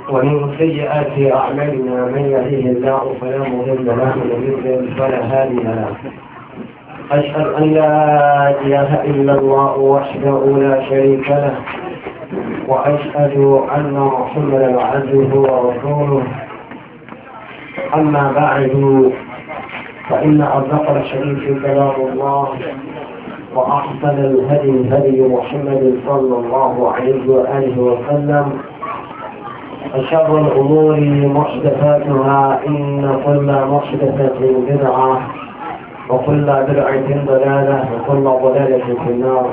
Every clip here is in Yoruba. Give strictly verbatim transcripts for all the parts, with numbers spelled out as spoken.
ومن سيئات أعمالنا من يهده الله فلا مضل له ومن يضلل فلا هادي له. أشهد أن لا إله إلا الله وحده لا شريك له، وأشهد أن محمدا عبده ورسوله. أما بعد، فإن أصدق الحديث كلام الله، وأحسن الهدي هدي محمد صلى الله عليه وآله وسلم. وشر الأمور محدثاتها، إن كل محدثة بدعة وكل بدعة ضلالة وكل ضلالة في النار.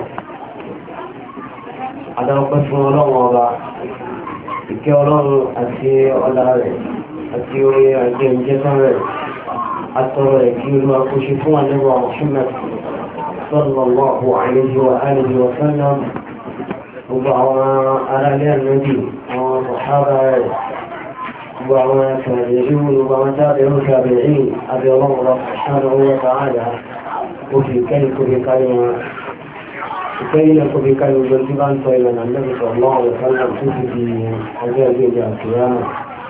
على قسم الله الكرام أتي على أتي أتي جسر أتى كيلو أكشفوا النبي محمد صلى الله عليه وآله وسلم، وبعض أهل النبي وصحابة وبعض تابعين وبعض تابعين تابعين أبي الله سبحانه وتعالى. وفي كلك بكلمة كلك بكلمة جلتبان صلى النبي صلى الله عليه وسلم في أجل القيامة.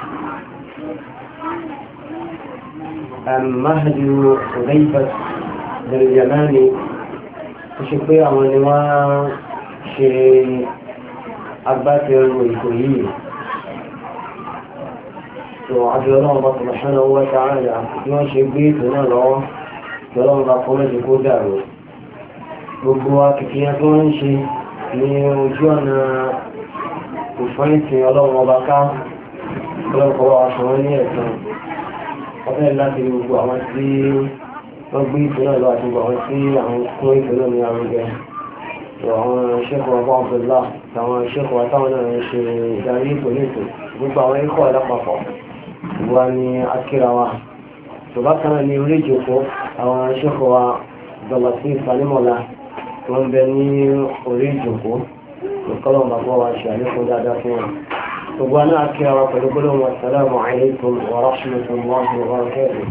مهد حذيفة بن اليمان تشبه ونواء شيء أربات الويكويين. وعبد الله سبحانه وتعالى ما شبيت هنا له كلام رقم الكودارو gbogbo akitiyan tó ń ṣe ní ojú ọ̀nà ìfọ́nìtì ọlọ́run ọba ká ọlọ́pọ̀ aṣọ́wọ́n ní ẹ̀sán ọ̀fẹ́ láti gbogbo àwọn tí wọ́n gbé ìpínlẹ̀ lọ àti gbogbo àwọn tí àwọn kún ìpínlẹ̀ ní arúgbẹ́ àwọn ṣẹ́kọ̀ọ́ ọba ọ̀bẹ̀lá àwọn ṣẹ́kọ̀ọ́ táwọn náà ń ṣe ìdarí ìpínlẹ̀ ètò gbogbo àwọn ikọ̀ alápapọ̀ wà ní akírawa ṣùgbọ́n kan ní orí ìjòkó àwọn ṣẹ́kọ̀ọ́ dọ̀là sí ìfanimọ̀lá wọ́n bẹ ní orí ìjòkó ìkọlọ̀ bàbá wa ṣe àlékún dáadáa fún wọn. gbogbo aná akírawa pẹ̀lú gbọ́dọ̀ wọn assalamu alaikum wa rahmatullahi wa barakatuh.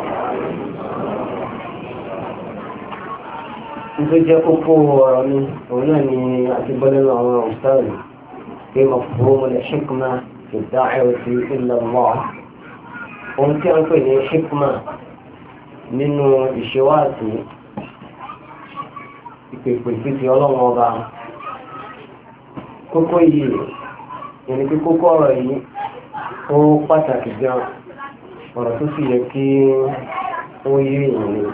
nítorí jẹ́ kókó ọ̀rọ̀ mi òun náà ni àti bọ́lẹ́nu àwọn òṣìṣẹ́ pé mafhum al-hikma fi ad-da'wati ila Allah. ohun tí a ń pè ní hikma nínú ìṣèwádìí ìpèpè títí ọlọ́run ọba, kókó yìí yẹni pé kókó ọ̀rọ̀ yìí ó pàtàkì gan, ọ̀rọ̀ tó sì yẹ kí ó yé èèyàn ni.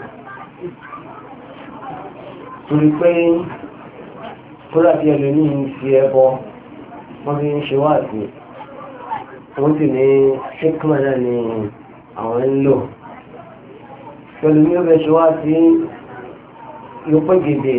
torí pé kódà bí ẹlòmíì ń fi ẹbọ wọ́n fi ń ṣe wáàsí, wọ́n sì ní hikma náà ni àwọn ń lò. pẹ̀lú ní ó fẹ́ ṣe wáàsí yóò pẹ́ gèdè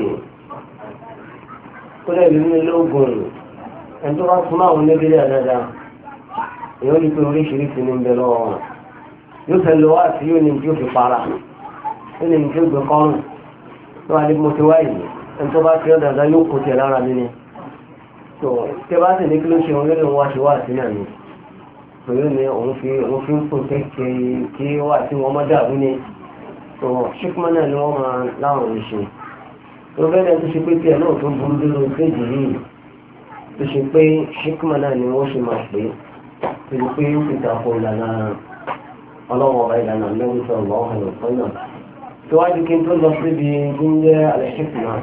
kódà ìlú lóògùn ẹni tó bá súnmọ́ àwọn oníbílẹ̀ dáadáa èèyàn ní pé oríṣiríṣi ní ń bẹ lọ́wọ́ wọn. yóò fẹ́ lọ wá sí yóò ní tí ó fi para, yóò ní tí ó gbé kọ́rùn tó wà ní mo ti wáyé ẹni tó bá fi ọ́ dáadáa yóò kó tiẹ̀ lára mi ni. tó tẹ bá sì ní kí ló ṣe wọn lórí wọn ṣe wá sí náà ni pẹ̀lú ní òun fi òun fi ń pò kẹ́kẹ́ kí wá sí wọn mọ́ dàrú ni. tó ṣíkúmọ́ náà ni wọ́n máa láwọn ń ṣe. tó bẹ́ẹ̀ tó ṣe pé tí ẹ̀ náà tó burú dé lórí péjì yìí tó ṣe pé ṣíkúmọ́ náà ni wọ́n ṣe máa pè é tó ṣe pé ó fi tako ìlànà ọlọ́wọ́ ọba ìlànà lẹ́yìn tó ọ̀gbọ́n ọ̀hún ọ̀pọ̀ náà. tó wájú kí n tó lọ síbi tí ń jẹ́ al-hikma,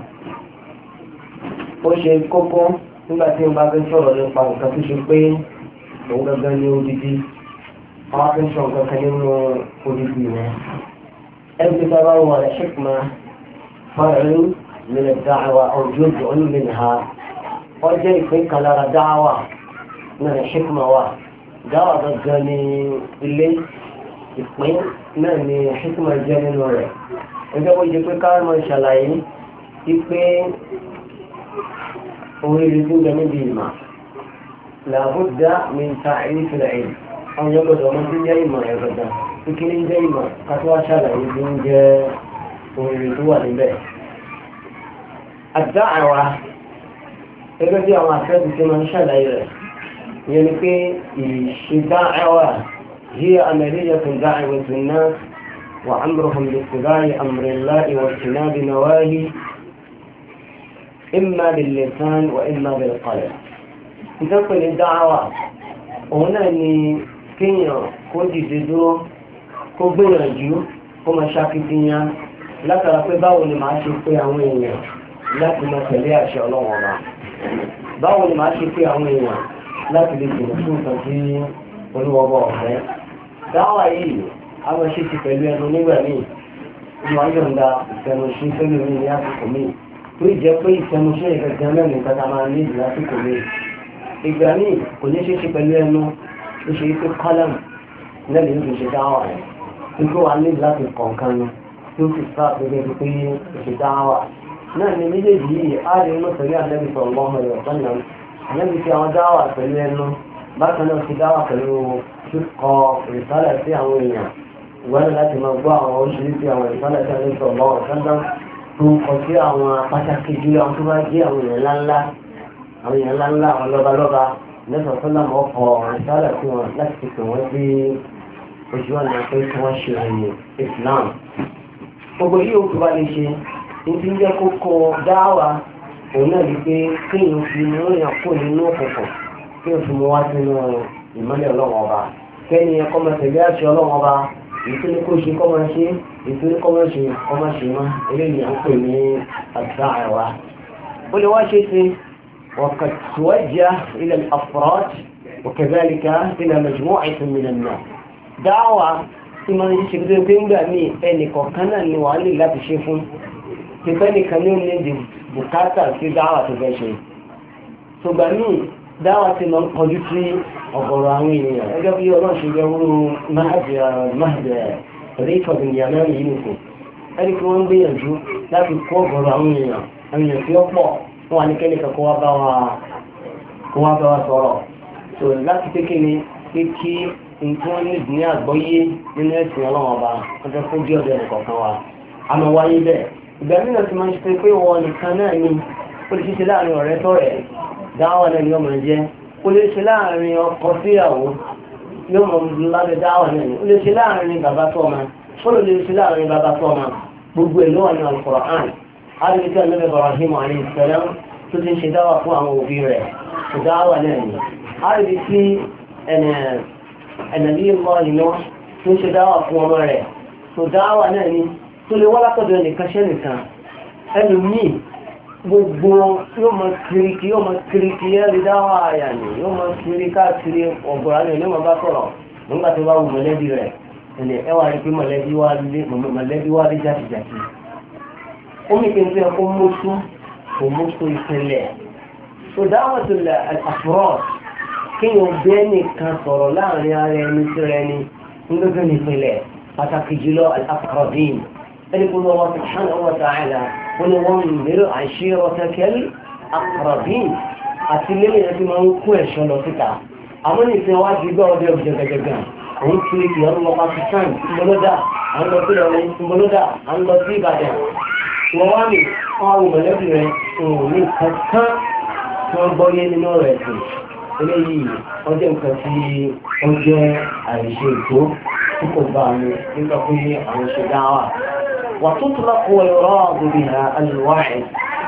ó ṣe kókó nígbà tí n bá fẹ́ sọ̀rọ̀ nípa nǹkan tó ṣe pé òun gangan ní odidi wọ́n á fẹ́ sọ nǹkan kan nínú odidi rẹ̀. ẹni tó bá wà al-hikma far'un min ad-da'wa aw juz'un minha, wọ́n jẹ́ ìpín kan lára dáwà náà al-hikma wà. dáwà gangan ní ilé ìpín náà ni hikma jẹ́ nínú rẹ̀. ẹgbẹ́ wọ́n jẹ́ pé káwọn máa ṣàlàyé wípé oríire tó ń bẹ níbi ìmọ̀ làbúdá ní ta'rif al-ilm. àwọn yóò gbọdọ̀ ọmọ tí ń jẹ́ ìmọ̀ ẹ̀ gbọdọ̀ kíkiri ń jẹ́ ìmọ̀ kátó wá ṣàlàyé tó ń jẹ́ oríire tó wà níbẹ̀. ad-da'wa gẹ́gẹ́ bí àwọn akẹ́kọ̀ọ́ tí máa ń ṣàlàyé rẹ̀ ìyẹn ni pé ìṣe da'wa هي عملية دعوة الناس وأمرهم باتباع أمر الله واجتناب نواهي إما باللسان وإما بالقلب. تنقل الدعوة òun náà ni kéèyàn kó dìde dúró kó gbìyànjú kó máa ṣàkitiyan látara pé báwo ni màá ṣe pé àwọn èèyàn láti máa tẹ̀lé àṣẹ ọlọ́wọ́n ọba báwo ni màá ṣe pé àwọn èèyàn láti lè jìnnà fún nǹkan tí olúwọ́bọ̀ ọ̀fẹ́ dáwà yìí a máa ṣe ti pẹ̀lú ẹnu nígbà míì ìwà yọ̀ǹda ìfẹnusí pẹ̀lú mi ní àsìkò míì tó jẹ́ pé ìfẹnusí ìgbẹ̀gbẹ̀ mẹ́rin nǹkan tá a máa ní ìdílé àsìkò míì ìgbà míì kò ní ṣe ṣe pẹ̀lú ẹnu tó ṣe pé kọ́lẹ́mù lẹ́nu ló fi ṣe dáwà rẹ̀ tó wà ní láti kọ̀ọ̀kan ni tó fi sá gẹ́gẹ́ pé ṣe dáwà náà ni méjèèjì yìí á rí inú pẹ̀lú àlẹ́bí sọ̀rọ̀ ọmọ rẹ̀ sọ́nà àlẹ́bí fi àwọn dáwà pẹ̀lú ẹnu bákan náà fi dáwà pẹ̀lú kíkọ ìsálẹ̀ sí àwọn èèyàn ìwádìí láti máa gbọ́ àwọn oríṣiríṣi àwọn ìsálẹ̀ sí àlẹ́bí sọ̀rọ̀ ọmọ sọ́nà tó kọ sí àwọn pàtàkì jùlọ àwọn tó bá jẹ́ àwọn èèyàn ńláńlá àwọn èèyàn ńláńlá àwọn lọ́balọ́ba lẹ́sọ̀ sọ́nà mọ́ kọ ìsálẹ̀ sí wọn láti fi pè wọ́n sí ojú ọ̀nà pé kí wọ́n ṣe ẹ̀yìn Islam gbogbo yìí ó tó bá lè ṣe ní jẹ́ kókó dáwà òun náà ní pé kéèyàn fi rìnyàn kó nínú òkùnkùn kéèyàn fi mú wá sínú ìmọ́lẹ̀ ọlọ́wọ́n ọba kẹ́ni ẹ̀kọ́ máa tẹ̀lé àṣẹ ọlọ́wọ́n ọba ìtúni kó ṣe kọ́ máa ṣe ìtúni kọ́ máa ṣe kọ́ máa ṣe mọ́ eléyìí à ń pè ní àdúrà àwa. ó lè wá ṣe ṣe وقد توجه إلى الأفراد وكذلك إلى مجموعة من الناس dáwà tí máa ń ṣe pé pé ń gbà mí ẹnìkọ̀ọ̀kan náà ni wàá lè láti ṣe fún pípẹ́ nìkan ní ní di bùkátà sí dáwà tó fẹ́ ṣe ṣùgbọ́n ní dáwà tí máa ń kọjú sí ọ̀gọ̀rọ̀ àwọn ènìyàn gẹ́gẹ́ bí ọlọ́run ṣe jẹ́ wúrú máàdì rí ìfọ̀dùn ìyá náà yìí nìkan ẹni tí wọ́n ń gbìyànjú láti kó ọ̀gọ̀rọ̀ àwọn èèyàn àwọn èèyàn tí ó pọ̀ fún wa ní kẹ́nìkan kó wá bá wa sọ̀rọ̀ láti pé kí ni pé kí nǹkan ní ìdílé àgbọ́yé nínú ẹ̀sìn ọlọ́run ọba ọjọ́ fún bí ọ̀dọ̀ ẹ̀kọ̀ọ̀kan wa àmọ́ wáyé bẹ́ẹ̀ ìgbà mìíràn ti máa ń ṣe pé wọn nìkan náà ni ó lè ṣe láàrin ọ̀rẹ́ tọ̀rẹ́ dáwà náà ni ọmọ jẹ́ ó lè ṣe láàrin ọkọ síyàwó yóò mọ lábẹ́ dáwà náà ni ó lè ṣe láàrin bàbá tọ́mọ ó lè ṣe láàrin bàbá tọ́mọ gbogbo ẹ̀ ló wà ní Al-Qur'an àdìgbò tí Ànábì Ibrahim alayhi salam tó ti ń ṣe dáwà fún àwọn òbí rẹ̀ dáwà náà ni àdìgbò tí ẹ̀nàbí ìmọ̀ ìná tó ṣe dáwà fún ọmọ rẹ̀ tó dáwà náà ni tó lè wá látọ̀dọ̀ ẹnìkan ṣẹ́ nìkan ẹnu míì gbogbo yóò mọ kiriki yóò mọ kiriki ẹ̀rí dáwà àyà ni yóò mọ kiri káàkiri ọ̀gbọ̀rá ni yóò mọ bá sọ̀rọ̀ nígbà tó bá wù mọ̀lẹ́bí rẹ̀ ẹni ẹwà rí pé mọ̀lẹ́bí wá rí jàtìjàtì ó mi kí n fẹ́ kó mọ́tò kó mọ́tò ìpínlẹ̀ tó dáwà tó lẹ̀ àfúrọ̀ kéèyàn bẹ́ẹ̀ nìkan sọ̀rọ̀ láàrin ara ẹni tí rẹ ni ńlọ́gbẹ́ nípìnlẹ̀ pàtàkì jùlọ al-aqrabin ẹni kó lọ́wọ́ subhanahu wa ta'ala wọn ni wọ́n ń bèrè ashiratakal aqrabin àti lẹ́yìn ẹni tí máa ń kó ẹ̀ṣọ́ lọ síta àmọ́ ní ìsìn wá di gbọ́ ọdẹ ọ̀jọ̀gẹ̀gẹ̀gẹ̀ àwọn kiri kì í lọ Pakistan ìmọ̀lódà à ń lọ sí ìrọ̀lẹ́ ìmọ̀lódà à ń lọ sí Ìbàdàn wọ́n wá ní àwọn mọ̀lẹ́bí rẹ̀ ní kankan tí wọ́n gbọ́ yé nínú rẹ̀ sí eléyìí ọjọ́ nǹkan tí ó jẹ́ àìṣe ètò tí kò bá mi nígbà pé àwọn ṣe dáwà wà tó tó lápò ẹ̀rọ àgbègbè alùwáì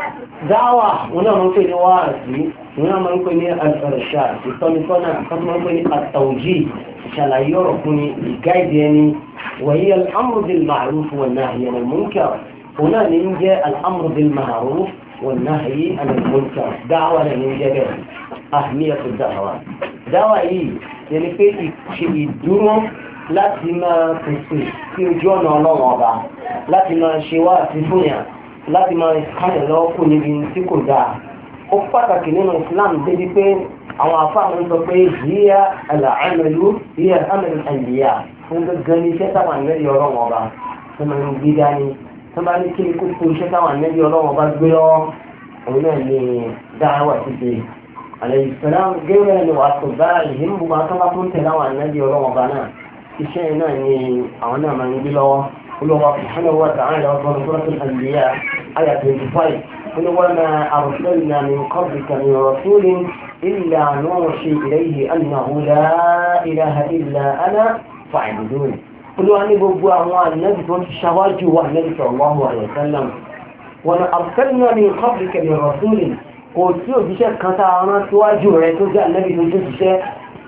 dáwà wọn náà máa ń pè ní wáàsí wọn náà máa ń pè ní alfàrṣà ìtọ́nisọ́nà kan máa ń pè ní àtàwùjì ìṣàlàyé ọ̀rọ̀ fún ni ìgáìdì ẹni wàyí al-amru bil ma'ruf wan nahyi anil munkar òun náà ní ń jẹ́ al-amru bil ma'ruf wan nahyi anil munkar dáwà náà ní ń jẹ́ bẹ́ẹ̀ أهمية الدعوة دعوة إيه يعني في شيء يدوم láti máa pèsè sí ojú ọ̀nà ọlọ́run ọba láti máa ṣe wá àtìfúnyà láti máa kányẹ̀ lọ́wọ́ kù níbi tí kò dáa ó pàtàkì nínú Islam débi pé àwọn afáàmù sọ pé yíyá àlàámẹ́lú yíyá àmẹ́lú àìlèyà fún gẹ́gẹ́ ní iṣẹ́ táwọn àmẹ́lú ọlọ́run ọba tó máa ń gbé dání tó bá ní kí ni kókó iṣẹ́ táwọn àmẹ́lú ọlọ́run ọba gbé lọ́wọ́ òun náà ní dáhàwá títí عليه السلام جينا لأطبائهم وما طلبوا تلاوى النبي ورمضان الشيء يعني أنا من بلوى قل الله سبحانه وتعالى وقال سورة الأنبياء آية خمسة قل وما أرسلنا من قبلك من رسول إلا نوحي إليه أنه لا إله إلا أنا فاعبدون قل أني ببوا أموال النبي والشواج والنبي صلى الله عليه وسلم وما أرسلنا من قبلك من رسول kò tí òjíṣẹ́ kan tá a rán síwájú rẹ̀ tó jẹ́ ànábì tó jẹ́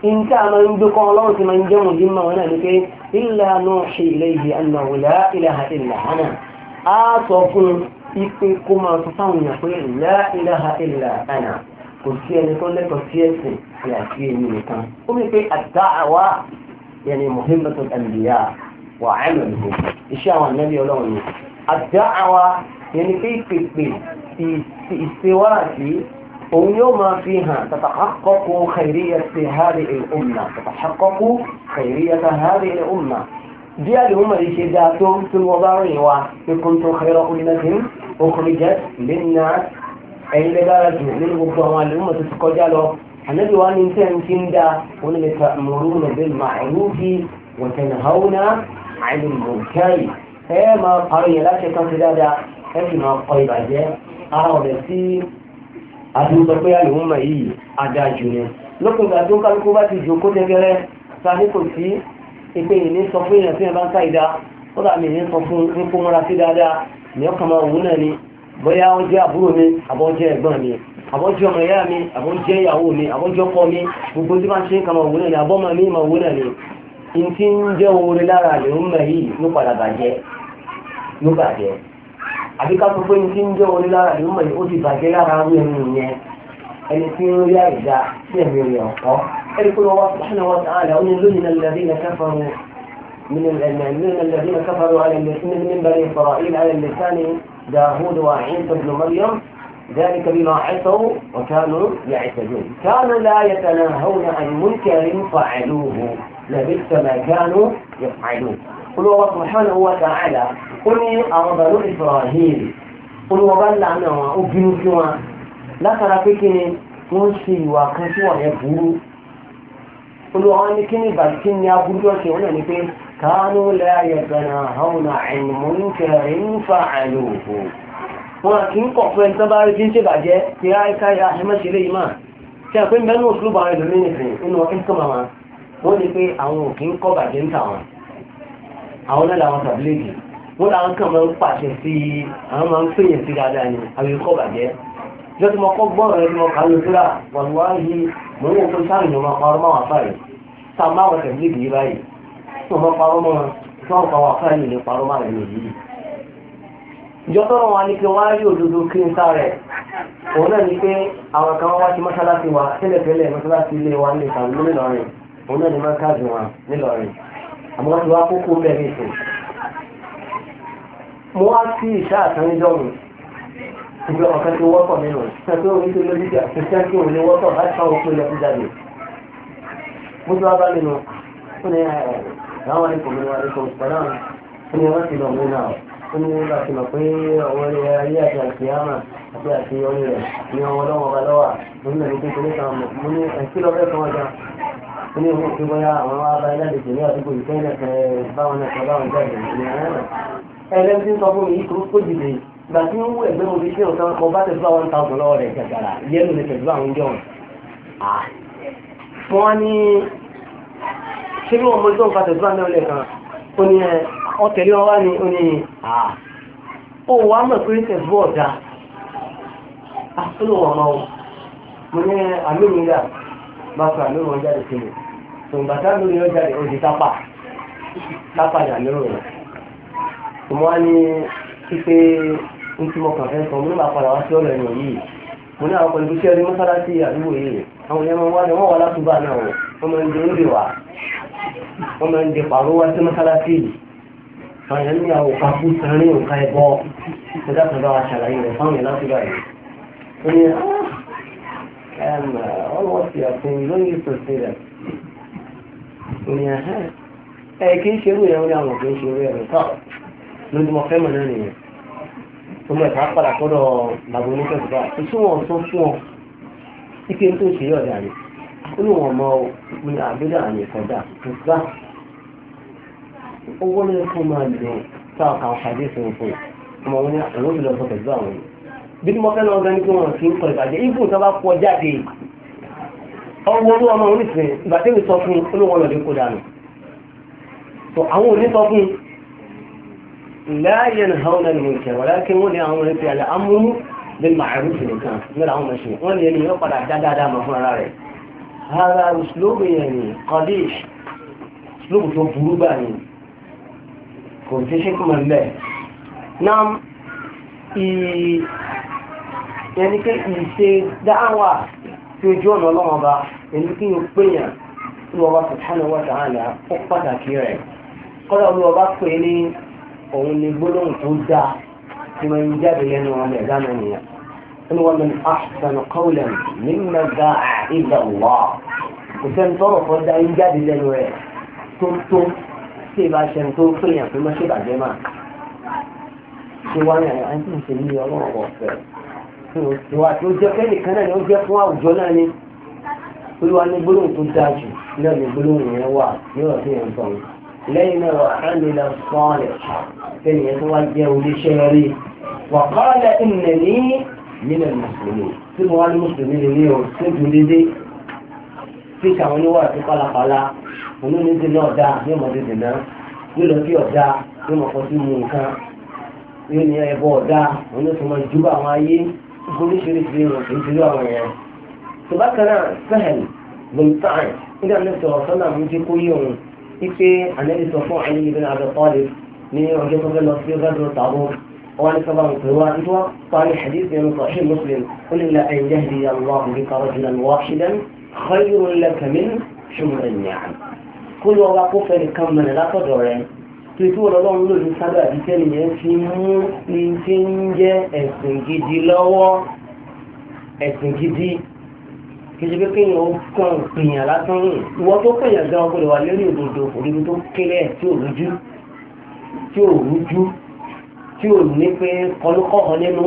إن كان ينبقى الله من جمع جمع ونالك إلا نوحي إليه أنه لا إله إلا أنا آتوكم إكما تصوني يقول لا إله إلا أنا كرسيني يقول لك كرسيني يأتيني مكان ومن الدعوة يعني مهمة الأنبياء وعملهم إشاء النبي ولوني الدعوة يعني في في في في استوائي ويوم فيها تتحقق خيرية هذه الأمة تتحقق خيرية هذه الأمة جاء لهم رشداتهم في الوضعية وكنتم خير أمة أخرجت للناس أي لدارة للمبتغى الأمة تتقجلوا النبي وأن إنسان كندا ولم تأمرون بالمعروف وتنهون عن المنكر ما قرية لا شك في ذلك ما قريب عجاء أرى بسيط àdúgbò pé àlùmọ́ yìí adájú ni lókùn ìgbà tó ń kálukú bá ti jòkó tẹ́gẹ́rẹ́ sáà kò sí ìpé ìní sọ fún èèyàn tí ẹ bá ń káìdá ó dà mí ní sọ fún ní kó múra sí dáadáa ní ọkàn máa wù náà ni bóyá ó jẹ́ àbúrò mi àbọ́jẹ́ ẹ̀gbọ́n mi àbọ́jẹ́ ọmọ ìyá mi àbọ́jẹ́ ìyàwó mi àbọ́jẹ́ ọkọ mi gbogbo tí máa ń ṣe ń kà máa wù náà ni àbọ́mọ mi máa wù náà ni in ti ń jẹ́ oore lára àlùmọ́ yìí ló padà bàjẹ́ ló bàjẹ́ àbí ká tó pé ní tí ń jẹ́ orí lára ìlú mọ̀ ó ti bàjẹ́ lára rú ẹni yẹn ẹni tí ń rí àìdá sí ẹ̀mí rẹ̀ ọ̀pọ̀ ẹni pé wọ́n wá subhanahu wa ta'ala ó ní lónìí alladhina kafaru من الذين كفروا على من بني إسرائيل على لسان داوود وعيسى بن مريم ذلك بما عصوا وكانوا يعتدون كانوا لا يتناهون عن منكر فعلوه لبئس ما كانوا يفعلون قل الله سبحانه وتعالى قل أرض إسرائيل قل وبل عنه وأبنوا سوا لا ترى فيكني تنشي وكسوا يبورو قل وعنكني بلكني أبورو وكيونا نفين كانوا لا يتناهون عن منكر فعلوه ولكن قفوا انتبار جنس بعجة في آية كاية أحمد شري ما سيكون بأنه أسلوب عن المينيسين إنه وكين كما wọ́n ní pé àwọn òkè ń kọ́ bàjẹ́ ń tà wọn àwọn náà làwọn tàbílẹ̀kì wọ́n làwọn kàn máa ń pàṣẹ sí àwọn máa ń pèyàn sí dáadáa ni àwọn ikọ́ bàjẹ́ ìjọ tí mo kọ́ gbọ́rọ̀ rẹ tí mo kà á lọ síra wàlúwàhí mò ń wò pé sáà ìyọ̀ máa parọ́ máa wà fáyì sáà máa wọ tàbílẹ̀kì yìí báyìí tí wọ́n máa parọ́ mọ́ tí wọ́n pa wà fáyì lè parọ́ máa rẹ̀ yìí ìjọ tọ́rọ wọn ni pé wọ́n á rí òdodo kí n sá rẹ̀ òun náà ni pé àwọn kan wá sí mọ́sálásí wa tẹ́lẹ̀tẹ́lẹ̀ mọ́sálásí ilé wa ní ìtàn lónìí lọ́rìn òun náà ni máa káàdì wọn nílọrin àmọ́ wọ́n ti wá kókó bẹ́ẹ̀ ìsìn mo wá sí ìṣá àtàníjọ́rùn ìgbẹ́ ọ̀kan tí wọ́pọ̀ nínú ṣẹ́gbẹ́ orí tó lórí tí àṣìṣẹ́ kí òun ní wọ́pọ̀ láti fáwọn òpin lọ sí jáde mo ti wá bá nínú ó ní àwọn ẹ̀kọ́ mi wà lẹ́kọ̀ọ́ ìpàdé ó ní wọ́n ti lọ mú náà ó ní láti mọ̀ pé ọwọ́ ayé àti àṣìyámà àti àṣeyọrí rẹ̀ ní ọmọ ọlọ́wọ́ ọba lọ́wà mo ní ẹ̀rí kékeré kan mo ní ẹ̀kí lọ́fẹ́ kan ọjà ní ọmọ tí wọ́n yá àwọn ará ilẹ̀-èdè ní àdúgbò ìfẹ́lẹ̀ báwọn ẹ̀kọ́ báwọn jáde ní ẹ̀rọ ẹlẹ́m tí ń sọ fún mi yìí tó jìde ìgbà tí ń wú ẹgbẹ́ mo fi ṣe òkan kan bá tẹ̀síwá one thousand lọ́wọ́ rẹ̀ gàgàrà yẹ́nu lè tẹ̀síwá àwọn jọ wọ́n ní ṣé bí wọ́n mọ tó ń fa tẹ̀síwá náà lẹ́ẹ̀kan ó ní ọ̀tẹ̀lé wọn wá ní ó ní ó wà mọ̀ pé tẹ̀síwá ọ̀dà àtúnwò ọmọ mo ní àmì ìgbà bá fà lórí wọn jáde sí mi tòǹgbàtà lórí wọn jáde ó di tápà tápà ní àmì rẹ̀ tó mọ́ ní pípé ní tí mo kàn fẹ́ sọ mo ní bá padà wá sí ọ̀rọ̀ ẹ̀yìn yìí mo ní àwọn pẹ̀lú iṣẹ́ rí mọ́sálásí àdúgbò yìí àwọn èèyàn máa wá ní wọ́n wà látúbà náà wọ́n máa ń di oúnjẹ wá wọ́n máa ń di pàrọ̀ wá sí mọ́sálásí yìí àwọn èèyàn ní àwọn òkà kú sanrin òkà ẹ̀bọ ẹ̀dá kan bá wa ṣàlàyé rẹ̀ fáwọn èèyàn látúbà yìí ó ní Um, uh, almost you are saying you don't use to say that. Ẹ kí ń ṣerú ìyẹn ní àwọn kí ń ṣerú ẹ̀rọ tọ́ lójú mọ fẹ́ mọ̀ náà nìyẹn. Tó mọ̀ ìta padà kọ́dọ̀ bàbá oníkẹ́sì bá ìṣú wọn tó fún ọ ike tó ṣe yọ̀ dàní. Ó ní wọn mọ ní àbídà àmì ìkọjá tó gbà. Owó ló fún máa lò táwọn kan ṣàdé fún fún ọmọ wọn ní àwọn òbí lọ sọ pẹ̀lú àwọn bí mo fẹ́ lọ gan ní kí wọ́n fi ń kọ ìbàjẹ́ ibùn tó bá pọ̀ jáde ọwọ́ olú ọmọ oníṣẹ́ ìbàjẹ́ mi sọ fún olówó lọ́dẹ kó dànù tó àwọn òní sọ fún láàyè ní àwọn ẹni ìṣẹ̀ wọ́n láti wọ́n ní àwọn ọmọ ẹ̀fẹ́ alẹ́ amúrú bí màálù sí nìkan nílò àwọn ọmọ ṣe wọ́n ní ẹni yóò padà dáadáa mọ̀ fún ara rẹ̀ هذا أسلوب يعني قبيح أسلوب تبرو باني كنت حكمة الله نعم يعني كي يسي دعوة في جون الله با يعني كي يقبيا الله سبحانه وتعالى أقبضها كيري قال الله بقيني ومن يقولون تودا كما ينجاب لأنه عم يزامنيا إنه من أحسن قولا مما دعا إلا الله وكان طرق ودا ينجاب لأنه تنتم سيبا شنتم فريا ثم سيبا جماعة سيوانا أنت مسلمي الله أكبر سيوا توجه كني كنا نوجه فوا وجولاني سيوانا يقولون تداجي لا يقولون يوا يوا فيهم طن لين وعمل الصالح كان يتوجه لشيري وقال إنني من المسلمين سيبوا المسلمين اليوم سيبوا لدي في كمان وقت قال قال ونون يدنا دا يوم يدنا يلو في دا يوم قصي منكا يوم يبو دا ونون ثم جبا معي يقول شريك بينه في جوا معي سبكنا سهل ممتع إذا النبي صلى الله عليه وسلم يجي كل يوم يكفي النبي صلى الله عليه بن عبد الطالب من وجهه الله في غزوة طابور وأنا طبعا هو أنتوا طالب حديث من صحيح مسلم قل إلا أن يهدي الله بك رجلا واحدا خير لك من حمر النعم كل وقف لكمل لا تدري تقول الله لو سبب تاني في مو في ẹ̀sìn gidi lọ́wọ́ ẹ̀sìn gidi kìí pé kéèyàn ó kàn pèèyàn lásán rìn ìwọ tó pèèyàn gan ọgbọ́dọ̀ wà lórí òdodo òdodo tó kéré tí ò rújú tí ò rújú tí ò ní pé kọlùkọ́kọ́ nínú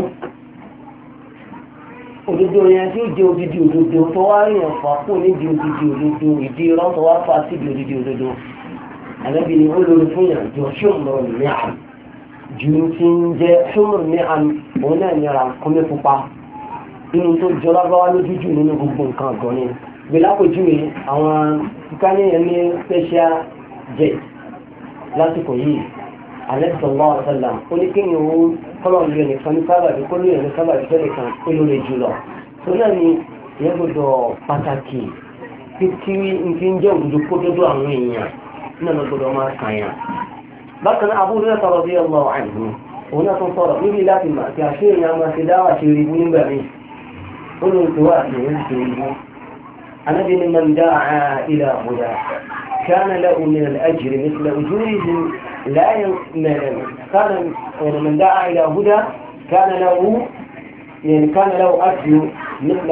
òdodo yẹn tí ó jẹ́ odidi òdodo tó wá ríyàn fà kú nídi odidi òdodo ìdí irọ́ tó wá fà síbi odidi òdodo àlẹ́bí ni ó lórí fún yàn jọ ṣùgbọ́n ní àmì ju ti ń jẹ́ ṣùgbọ́n ní àmì òun náà ní ara kọ́mẹ́ pupa inú tó jọ lágbáwá lójújù nínú gbogbo nǹkan ọ̀gọ́ ni gbèlápòjúwe àwọn ìkáníyàn ní special jet lásìkò yìí àlẹ́bí sallallahu alaihi wasallam ó ní kéèyàn ó kọ́lọ̀ lè nìkan ní sábàbí kó lóyè ní sábàbí tẹ́lẹ̀ kan ó lóore jùlọ tó náà ni ìyẹn gbọdọ̀ pàtàkì títí n ti ń jẹ́ òdodo kó dódó àwọn èèyàn náà ló gbọdọ̀ máa kàyàn. bákan náà Abu Hurairah radiyallahu anhu òun náà tún sọ̀rọ̀ níbi láti mà kí àṣẹ èèyàn máa ṣe dáwà ṣe rí ibú nígbà míì ó lóun ti wá àti òun ṣe ibú. Ànábì ní man da'a ila huda kana lahu min al-ajri mithla ujurihim لا كان من دعا إلى هدى كان له يعني كان له أجر مثل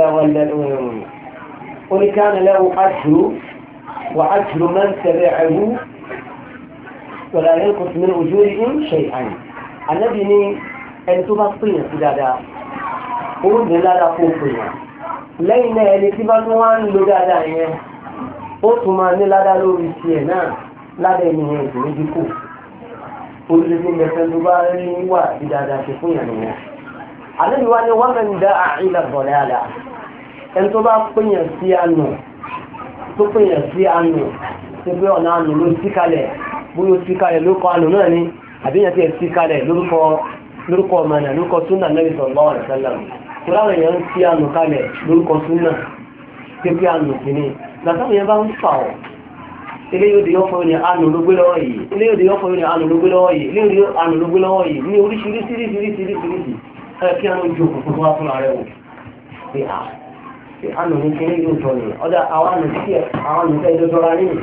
ولا كان له أجر وأجر من تبعه ولا ينقص من أجورهم شيئا النبي ني أن تبطين سدادا قول لا لا قوفنا لين اللي تبطوان لدادا أوتما نلادا لو بسينا لا دينه يجيكو olùdíje mẹ́fẹ́ tó bá rí wà sí dáadáa ṣe fún ìyànà wọn. àlejò wa ni wọ́n mẹ́ ń dá àìlà bọ̀lẹ́ àlà ẹni tó bá pèèyàn sí àánú tó pèèyàn sí àánú tó gbé ọ̀nà àánú ló sí kalẹ̀ bóyá ó sí kalẹ̀ lórúkọ àánú náà ni àbíyàn tí ẹ sí kalẹ̀ lórúkọ lórúkọ ọmọnà lórúkọ súnà Nabi sallallahu alaihi wasallam tó láwọn èèyàn ń sí àánú kalẹ̀ lórúkọ súnà tó gbé àánú sí ni làtàwọn yẹn bá ń fà ọ́ ilé yóò di ọ̀fọ̀ ní àánú ló gbé lọ́wọ́ yìí ilé yóò di ọ̀fọ̀ ní àánú ló gbé lọ́wọ́ yìí ilé yóò di àánú ló gbé lọ́wọ́ yìí ní oríṣiríṣiríṣiríṣiríṣi ẹ kí àwọn ojú òkùnkùn wá fún ààrẹ wò pé à pé àánú ní kí ní yóò tọ́ ni ọ̀dà àwọn àánú sí ẹ̀ àwọn àánú tẹ́ ìjọ tọ́ra ní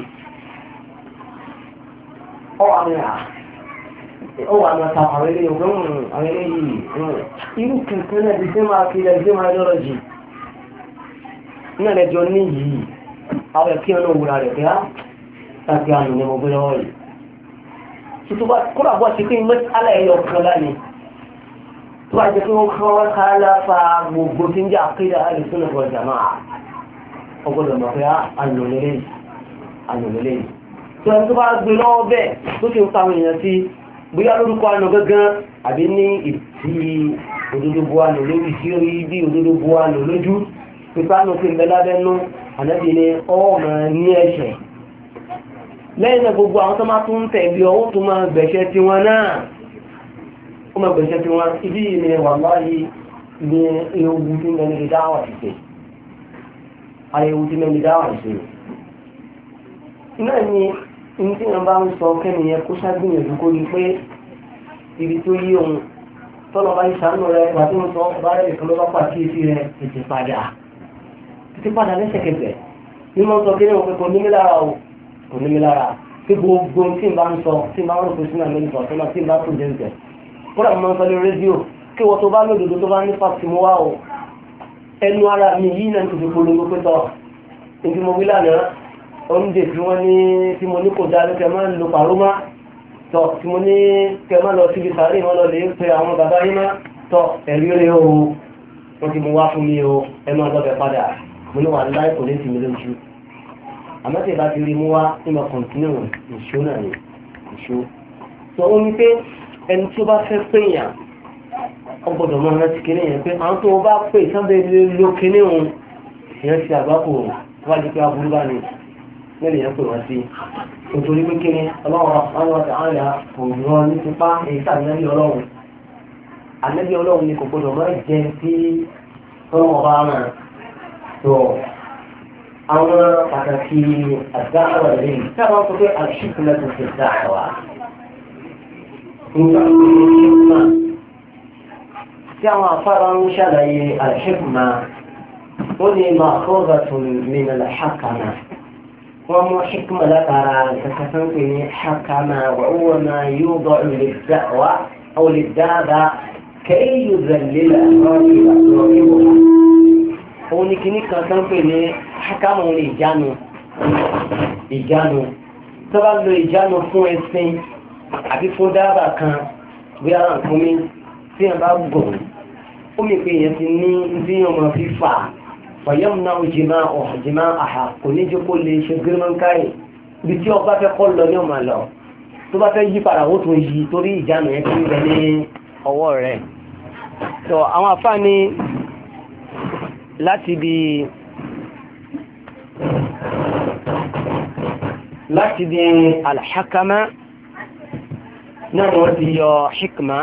ọwọ́ àwọn à ọwọ́ àwọn ta àwọn ilé yóò gbọ́n àwọn ilé yìí irú kankan náà ti ṣe máa fi ilẹ̀ ṣe máa lọ́rọ̀ jì náà lẹ́jọ́ ní yìí àwọn ẹ̀kí ọ̀nà òwúra rẹ̀ pé á láti àmì ní ọgbẹ́ lọ́wọ́ yìí tó bá kúrò àbọ̀ sí pé mẹ́sàlá ẹ̀yọ kan láni tó bá jẹ́ pé wọ́n kọ́ wọ́n ká láfa gbogbo tí ń jẹ́ àkídà àìsàn ọ̀gbọ̀n jàmá ọgbọ̀dọ̀ mọ̀ pé ànùlélẹ́ yìí tó ẹni tó bá gbé lọ́wọ́ bẹ́ẹ̀ tó ti ń pa àwọn èèyàn sí bóyá lórúkọ àná gángan àbí ní ìtì òdodo bu àná lórí tí ó yí bí òdodo bu àná lójú pípa àná ti ń bẹ lábẹ́nú ànábì ni ọmọ ní ẹ̀ṣẹ̀ lẹ́yìn náà gbogbo àwọn tó máa tún tẹ̀lé ọwọ́ tó máa gbẹ̀ṣẹ́ tí wọ́n náà ó máa gbẹ̀ṣẹ́ tí wọ́n ibi ni wàláhì ní ewu tí ń bẹ̀rẹ̀ dáwà tìtẹ̀ ayẹwo tí mẹ́rin dáwà ṣe náà ni ní tí wọ́n bá ń sọ kẹ́ni yẹn kó ṣàgbìyànjú kó rí pé ibi tó yí òun tọ́lọ́ bá ń ṣàánú rẹ̀ wà tó ń sọ bá rẹ̀ kan ló bá pàkíyèsí rẹ̀ tètè padà tètè padà lẹ́sẹ̀kẹsẹ̀ ní wọ́n sọ kẹ́ni òun kò ní mí lára o kò ní mí lára tí gbogbo tí n bá ń sọ tí n bá ń rò pé sínú àmì ìsọ̀ tó máa tí n bá tó jẹ́ kódà mo máa ń sọ lórí rédíò kí wọ́n tó bá lódodo tó bá ní fásitì mo wá o ẹnu ara mi yìí náà ti fi polongo pé tọ́ ibi mo wí lánàá oúnjẹ tí wọ́n ní tí mo ní kò dáa lókè máa ń lo pàrómà tọ́ tí mo ní kẹ máa lọ síbi sàárè wọn lọ lè pe àwọn bàbá yín má tọ́ ẹ̀rí rẹ̀ o wọ́n ti mú wá fún mi o ẹ máa lọ́bẹ̀ padà mo ní wà láì kò ní tì mí lójú àmọ́ tí ìbá ti rí mú wá ní ma kọ̀ǹtínú ìṣó náà ni ìṣó tó ó ní pé ẹni tí ó bá fẹ́ pèèyàn ọgbọ́dọ̀ máa rántí kíní yẹn pé àwọn tó o bá pè sábẹ́ ló kíní òun ìyẹn ti àgbákò wájú pé aburú bá ní nílẹ̀ yẹn pè wọ́n sí nítorí pé kíní ọlọ́run àwọn ọ̀tá àyà kò rán ní tipa èyí tàbí nẹ́bí ọlọ́run ànẹ́bí ọlọ́run ni kò gbọ́dọ̀ máa jẹ sí ọlọ́run bá rán tó àwọn pàtàkì àdáwà rẹ̀ tí a máa ń sọ pé àṣìkúlẹ̀ tó ti dáwà nígbà tó ní ṣíkúmà tí àwọn afárá ń ṣàlàyé àṣìkúmà ó ní máa kọ́ọ̀gà tó mìíràn ṣàkàmà wọ́n mú ṣíkúmà látara kàkàtàn pé ní ṣàkàmà wà ó wọ́n máa yóò bọ́ olùdáwà olùdáàbà kẹ́yìn yóò zẹ̀lélà rọ́ọ̀kìlà rọ́ọ̀kìlà òun ni kìíní kan tán pè ní ṣàkàmà òun ìjánu ìjánu tó bá lo ìjánu fún ẹṣin àbí fún dáàbà kan bí ara nǹkan mi tí ẹ bá gùn ó mi pé èèyàn ti ní bí ọmọ fífà fọyọ́mù náà jìmá ọ̀hàjìmá àhà kò ní jẹ́ kó lè ṣe gírímọ́ńkáì ibi tí ọba fẹ́ kọ́ lọ ní ọmọ lọ tó bá fẹ́ yí padà ó tún yí torí ìjánu yẹn ti ń bẹ ní ọwọ́ rẹ̀ tó àwọn afá ní láti bí láti bí alḥakama náà wọ́n ti yọ hikma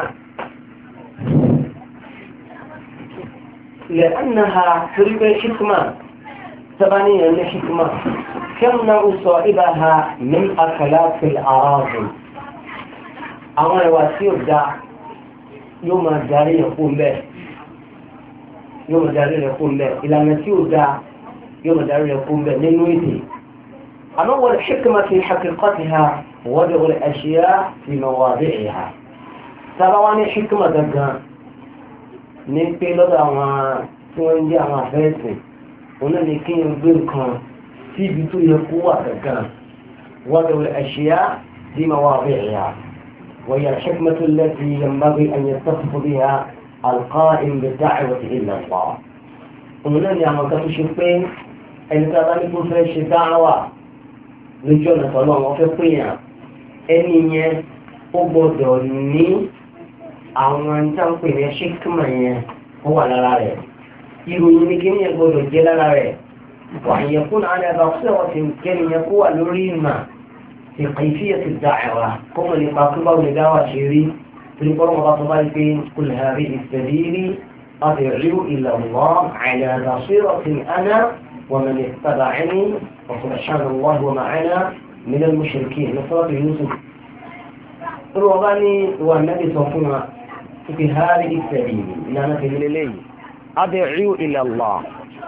لأنها تريد حكمة ثمانية لحكمة تمنع صاحبها من أكلات الأراضي أما الواسير دا يوم الجاري يقوم به يوم الجاري يقوم به إلى نسير دا يوم الجاري يقوم به لنويته أما هو الحكمة في حقيقتها وضع الأشياء في مواضعها سبواني حكمة دقا ní pé lọ́dọ̀ àwọn tí wọ́n ń jẹ́ àwọn àfẹ́ẹ̀sìn òun náà ní kí n gbé nǹkan sí ibi tó yẹ kó wà kankan وضع الأشياء في مواضعها وهي الحكمة التي ينبغي أن يتصف بها القائم بالدعوة إلى الله òun náà ní àwọn kan tó ṣe pé ẹni tí a bá ní kó fẹ́ ṣe dáhàwà lójú ọ̀nà tọ́lọ́ wọn fẹ́ pè yàn ẹni yẹn ó gbọ́dọ̀ ní àwọn tí a ń pè ní ṣíkìmà yẹn ó wà lára rẹ̀ ìròyìn ní kí ní yẹn gbọdọ̀ jẹ́ lára rẹ̀ wà yẹ fún àlẹ́ àbá fún ẹ̀wọ̀n tí kẹ́ni yẹn kó wà lórí ìmà ti kìí ti dà ẹ̀wà kó mọ̀ nípa pé báwo ni dáwà ṣe rí torí kọ́ wọn bá tó bá rí pé kul hadhi sabili ad'u ila Allah ala basiratin ana wa man ittaba'ani wa subhanallahi wa ma ana min al-mushrikeen ní suratu Yusuf. Olùwọ́ bá ní ìwà Nábì sọ fún wa في هذه السبيل إننا في الليل أدعو إلى الله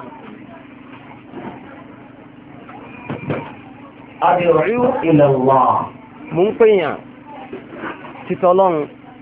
أدعو إلى الله ممكن تطلون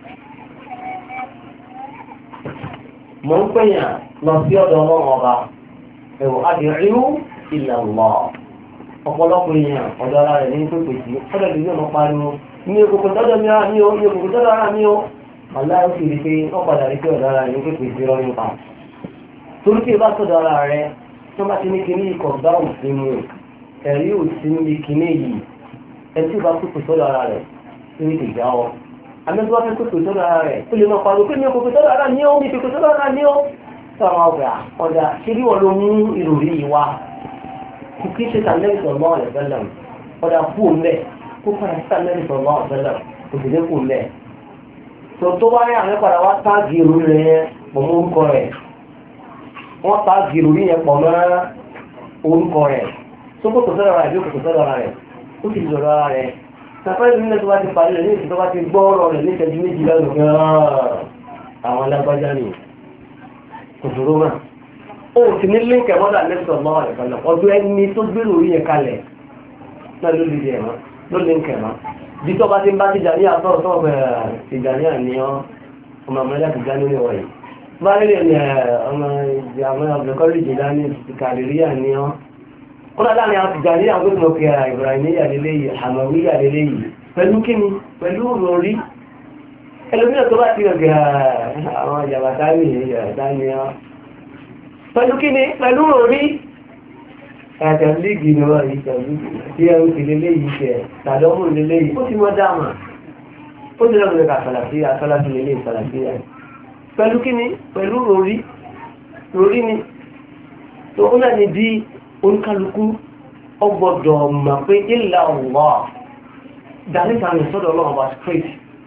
ممكن نصير الله أبا أدعو إلى الله ọ̀pọ̀lọpọ̀ èèyàn ọ̀dọ̀ ara rẹ̀ ní pípè sí ọ̀dọ̀ ìlú ọmọ pariwo ní okùnkùn tọ́jọ́ mi ara mi ó ní okùnkùn tọ́jọ́ ara mi ó aláwọ̀ sì rí pé wọ́n padà rí pé ọ̀dọ̀ ara rẹ̀ ní pípè sí ọ̀rọ̀ nípa torí tí ẹ bá sọ̀dọ̀ ara rẹ̀ tó bá ti ní kíní ikọ̀ bá òfin mu ẹ̀rí òsì ní kíní yìí ẹ tí ó bá pípè sọ́dọ̀ ara rẹ̀ tó ní ìjà ọ àmì tó bá fẹ́ pípè sọ́dọ̀ ara rẹ̀ tó lè máa pariwo pé mi ò pípè sọ́dọ̀ ara mi ó mi pípè sọ́dọ̀ ara mi ó tó àwọn ọ̀gá ọ̀dà ṣe bí wọ́n ló mú ìròrí yìí wá kí ṣe tàlẹ́rì sọ̀rọ̀ ọ̀lẹ́fẹ́lẹ̀ ọ̀dà kú òmẹ́ kó padà sí tàlẹ́rì sọ̀rọ̀ ọ̀lẹ́fẹ́lẹ̀ kò sì dé kú òmẹ́. tó tó bá rí àwọn padà wá táàgì ìròrí rẹ̀ pọ̀ mọ́ orúkọ rẹ̀ wọ́n táàgì ìròrí yẹn pọ̀ mọ́ orúkọ rẹ̀ tó kò kò sọ́dọ̀ ara rẹ̀ bí kò sọ́dọ̀ ara rẹ̀ ó ti dọ̀rọ̀ ara rẹ̀ sàfẹ́ ìlú náà tó bá ti parí rẹ̀ ní ìsìn tó bá ti gbọ́ ọ̀rọ̀ rẹ̀ ní ìṣẹ́jú méjì lọ́nà àwọn alágbájá ni kò dúró mà ó sì ní líǹkì ẹ̀mọ́dà lẹ́sọ̀ lọ́wọ́ rẹ̀ kan ọdún ẹni tó gbèrò orí yẹn kalẹ̀ náà ló lè ẹ̀mọ́ ló líǹkì ẹ̀mọ́ bí tó bá ti ń bá ti jà ní àtọ́rọ̀ tó bẹ̀rẹ̀ ìjà ní àníyàn ọmọ ọmọ ẹlẹ́kùn já nínú ìwọ̀nyí bá rí ní ọmọ àwọn ọ̀gbẹ̀kọ́lì jìdá ní kàríríà ní ọ́ ó dá láàrin àwọn ìjà ní àwọn tó kẹ ìbìràníyà lélẹ́ yìí àmọ̀wíyà lélẹ́ yìí pẹ̀lú kíni pẹ̀lú òrí ẹlòmíràn tó bá ti rẹ̀ àwọn ìjàbàtà ní ìyàtà ní ọ́ pẹ̀lú kíni pẹ̀lú òrí ẹ̀tẹ̀ lígì ní wọ́n yìí tẹ̀lú tí ẹ ń fi lélẹ́ yìí tẹ̀ tàdọ́mù lélẹ́ yìí ó ti mọ́ dáàmà ó ti rẹ̀ kà sàlàfíà sàlàfíà lélẹ́ sàlàfíà pẹ̀lú kíni pẹ̀lú ròrí ròrí ni tó ó náà ní bí oníkálukú ọgbọ́dọ̀ mọ̀ pé illa Allah dàríta ní sọ́dọ̀ ọlọ́run ọba straight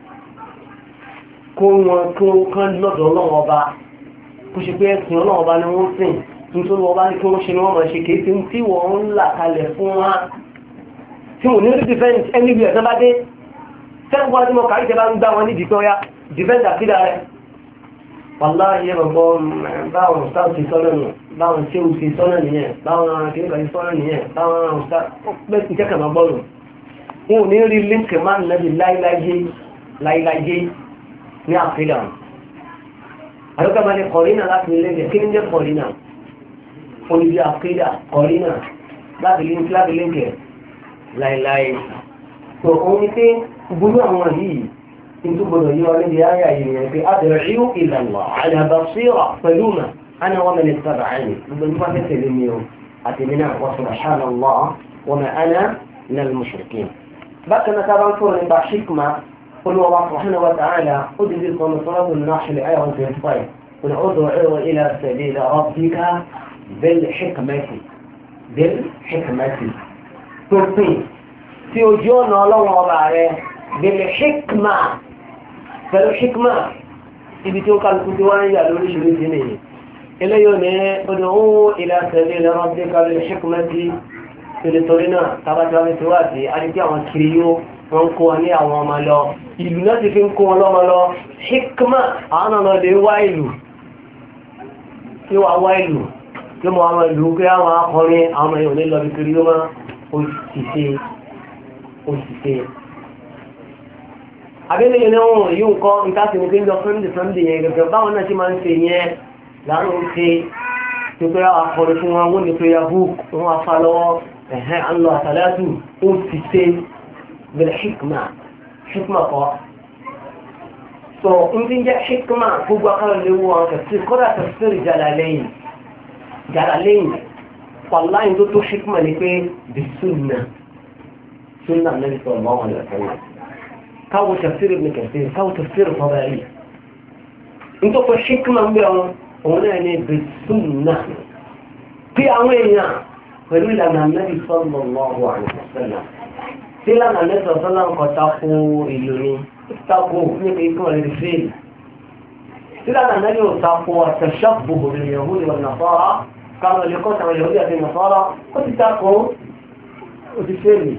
kó wọn kí wọ́n kán lọ́dọ̀ ọlọ́run ọba kó ṣe pé ẹ̀sìn ọlọ́run ọba ni wọ́n sìn nítorí ọba ní kí wọ́n ṣe ni wọ́n máa ṣe kìí sí tí wọ́n ń là kalẹ̀ fún wa tí wọ́n ní rí defend anywhere tán bá dé sẹ́wọ́n wá tí mo kàrí tẹ́ bá ń gbá wọn ní ìdíkọ́yá defend àkídà rẹ̀ wàláhì yẹ́ bọ̀bọ̀ báwọn ọ̀sá ti sọ́nà nù báwọn tí ó ti sọ́nà nìyẹn báwọn akẹ́kọ̀ọ́ ti sọ́nà nìyẹn báwọn ọ̀sá pẹ́ ti kẹ́kọ̀ọ́ máa bọ́ọ̀lù wọn ò ní rí líǹkì máa ń lẹ́bi láíláyé ní àkídà àlọ́kà máa ní kọ̀rínà láti lẹ́gbẹ̀ẹ́ kí ní jẹ́ kọ̀rínà olùdí àkídà kọ̀rínà láti líǹkì láíláyé tó òun ni pé gbogbo àwọn yìí انتم بدأوا من آية يعني أدعو إلى الله على بصيرة فلومة أنا ومن اتبعني بدون ما تسلمني أتمنى وسبحان الله وما أنا من المشركين بقى نتابع فرن بحكمة قل الله سبحانه وتعالى أدركم صلاة النحل آية وانتهى قل أدعو إلى سبيل ربك بالحكمة بالحكمة ترطين سيوجون الله وبعره بالحكمة pẹ̀lú ṣíkmà ibi tí ó kálukú tí wọ́n ń yà lórí ṣìrí sí nìyí eléyò ní ọdún ohun ilẹ̀ àtẹ̀lẹ̀ lọ́rọ̀ bí kálù ṣíkmà tí tòlítòrí náà tàbátàbí tí wà sí adìkí àwọn kiri yóò wọ́n kó wọn ní àwọn ọmọ lọ ìlú náà ti fi ń kó wọn lọ́mọ lọ ṣíkmà àwọn ọmọ lè wá ìlú tí wà wá ìlú tí mo àwọn ìlú pé àwọn akọrin àwọn ọmọ yóò ní lọ bí kiri yóò máa ó sì ṣe abẹ́lẹ̀ yẹn náà yíò kọ́ ìtàkì ní pé ń lọ sunday sunday yẹn gẹ̀gẹ̀ báwọn náà ti máa ń ṣe yẹn láàrín ó ṣe tó pé akọrin fún wọn wọ́n ní pé ya book wọ́n afá lọ́wọ́ ẹ̀hẹ́ à ń lọ àtàlátù ó ti ṣe bẹ̀rẹ̀ hikma hikma kọ́ so n ti jẹ́ hikma gbogbo akọ́rọ̀ léwu àwọn tafsir kọ́dà tafsir Jalalayn Jalalayn wàláyìn tó tó hikma ni pé bí sunna sunna Nabi sallallahu alaihi wasallam كاو تفسير ابن كثير كاو تفسير طبيعي انتو في حكمة بيهم هنا يعني بالسنة في عوينا فلولا لنا النبي صلى الله عليه وسلم في لنا النبي صلى الله عليه وسلم قد تقو إلوني تقو فيك يكون الرسيل في لنا النبي تقو التشبه باليهود والنصارى كانوا لقوة اليهودية في النصارى قد تقو وتسيرني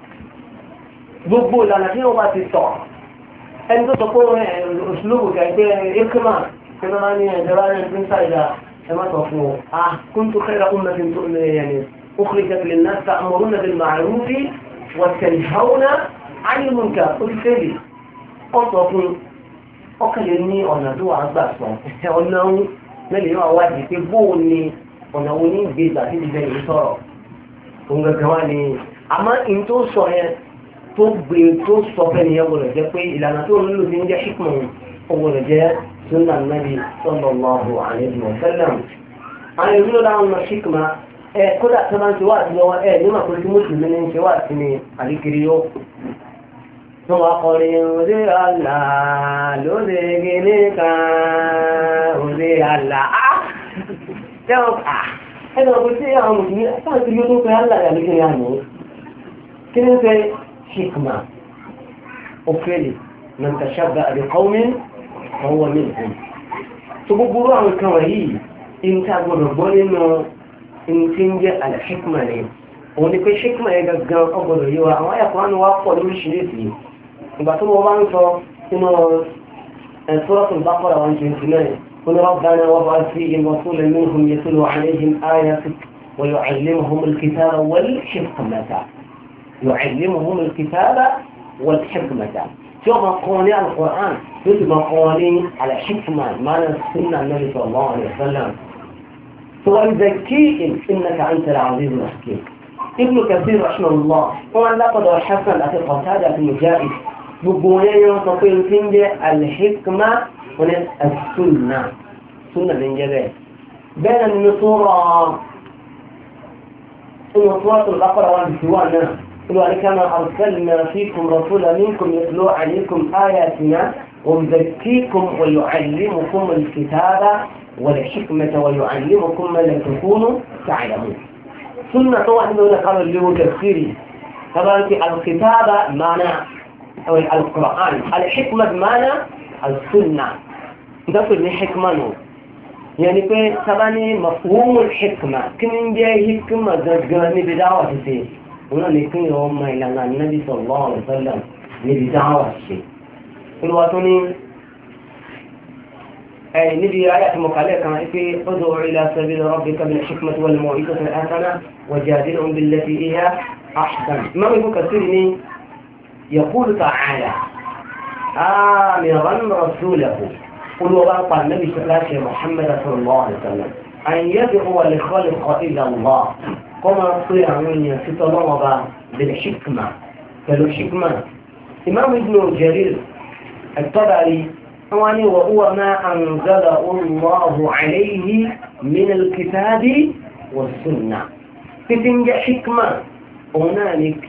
gbogbo ìlànà tí wọ́n bá ti tọ̀ ẹni tó sọ pé òṣìlúgbò kẹ́gbẹ́ ikma tí wọ́n máa ní ẹ̀dẹ̀rá ní ẹ̀dẹ̀ sáìdá ẹmá sọ fún ọ ah kuntu khayra ummatin tó lè yẹni ukhrijat lin-nas ta'muruna bil-ma'rufi wa tanhawna 'anil munkar ó ti tẹ́lẹ̀ ọ sọ fún ọkàlẹ̀ ní ọ̀nà tó wà gbà sọ ọ̀nà mẹ́lẹ̀ yóò wájì pé bóò ni ọ̀nà wo ní ìgbéga tí ti bẹ̀rẹ̀ sọ̀rọ̀ òun gẹ̀gẹ̀ wá ní àmọ́ ìn tó sọ yẹn tó gbé tó sọ fẹ́ nìyẹn gbọ́dọ̀ jẹ́ pé ìlànà tó ń lò sí ń jẹ́ hikma ọgbọ́dọ̀ jẹ́ sunna nabi sallallahu alayhi wa sallam. àwọn ìlú láwọn ọmọ hikma ẹ kódà tó máa ń ṣe wá àti lọ́wọ́ ẹ nígbà tó ti mùsùlùmí ní ṣe wá àti ní àdìkiri yó. tó wàá kọrin òde àlà lóde gíní kan òde àlà á. ẹ̀wọ̀n à ẹ̀wọ̀n kò sí àwọn mùsùlùmí táwọn ti yóò tó fẹ́ àlà àdìkiri àná. kí ni fẹ́ حكمة أفعل من تشبع بقوم فهو منهم تبقروا عن كوهي إن تقول ربنا إنه ní tí ń jẹ́ al-hikma ni òun ni pé hikma yẹn gangan ọgbọ̀dọ̀ yíwa àwọn ayàkùnrin wa pọ̀ lóríṣiríṣi ìgbà tó wọ́n bá ń sọ nínú Suratul Baqara one twenty nine قل ربنا وابعث فيهم رسولا منهم يتلو عليهم آياتك ويعلمهم الكتاب والحكمة يعلمهم الكتاب والحكمة شو مقولي القرآن يجب مقولي على حكمة معنى السنة النبي صلى الله عليه وسلم ويزكيهم إنك أنت العزيز الحكيم ابن كثير رحمه الله وأن لقد الحسن أتي قتادة المجاهد يقولون ينطقون تنجي الحكمة من السنة سنة من جبال بين النصورة النصورة البقرة والبسوانا قلوا كما أرسلنا فيكم رسولا منكم يتلو عليكم آياتنا ويزكيكم ويعلمكم الكتاب والحكمة ويعلمكم ما لم تكونوا تعلمون سنة واحدة قالوا اللي هو تفسيري طبعا الكتابة معنى أو القرآن الحكمة بمعنى السنة دفل من حكمة يعني كي تباني مفهوم الحكمة كم جاي حكمة جاني بدعوة شيء هنا نكون يوم ما إلى النبي صلى الله عليه وسلم بدعوة شيء الوطني أي نبي آيات مقالة كما في ادعو إلى سبيل ربك بالحكمة والموعظة الحسنة وجادلهم بالتي هي أحسن ما يقول كثير يقول تعالى آمرا رسوله قل وبقى النبي صلى الله عليه محمد صلى الله عليه وسلم أن يدعو لخلق إلى الله كما صير من يسيط الله بالحكمة فالحكمة إمام ابن جرير الطبري وهو ما أنزله الله عليه من الكتاب والسنة تتنجى حكمة هنالك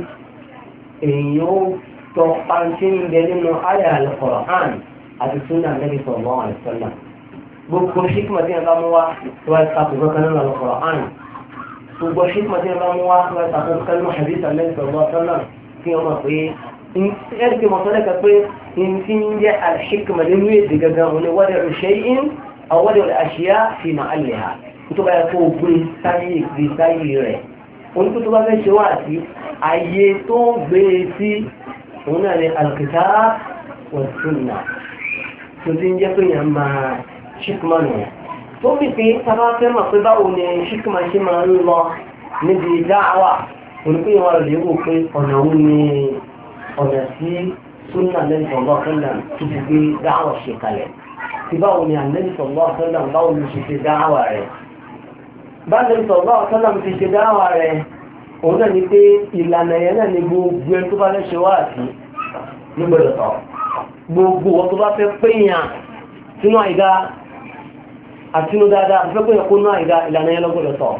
يوم تقنتين بين آية القرآن àti súnà Nabi sallallahu alaihi wasallam gbogbo ṣíkìmọ̀ tí wọ́n bá mú wá tó wáyé sàkóso kan nínú al-Qur'an gbogbo ṣíkìmọ̀ tí wọ́n bá mú wá tó wáyé sàkóso kan nínú hadith Nabi sallallahu alaihi wasallam kí wọ́n mọ̀ pé ẹ̀rí pé mọ̀tọ́lẹ́ kan pé n ti ń jẹ́ al-hikma nínú èdè gangan òní wad'u shay'in aw wad'u al-ashya' fi mahalliha tó bá yẹ kó gbé sáyé ìgbé sáyé rẹ̀ oníkó tó bá fẹ́ ṣe wá sí ayé tó gbé sí òun náà ní al-kitab wa sunnah tó ti ń jẹ́ pé yàn máa ṣíkìmá nù tó fi pé sábà fẹ́ mọ̀ pé báwo ni ṣíkìmá ṣe máa ń lọ níbi dáwà olùkóyè wa lè wò pé ọ̀nà wo ni ọ̀nà sí súnà Ànábì sallallahu alaihi wasallam tó fi gbé dáwà ṣe kalẹ̀ tí báwo ni Ànábì sallallahu alaihi wasallam báwo ló ṣe ṣe dáwà rẹ̀ bá Ànábì sallallahu alaihi wasallam ti ṣe dáwà rẹ̀ òun náà ni pé ìlànà yẹn náà ni gbogbo ẹni tó bá fẹ́ ṣe wá sí nígbàdàn tán gbogbo wọn tó bá fẹ́ péyàn sínú àìdá àtinú dáadáa fẹ́ péyàn kó náà àìdá ìlànà yẹn lọ́gbọ̀dọ̀ tọ̀.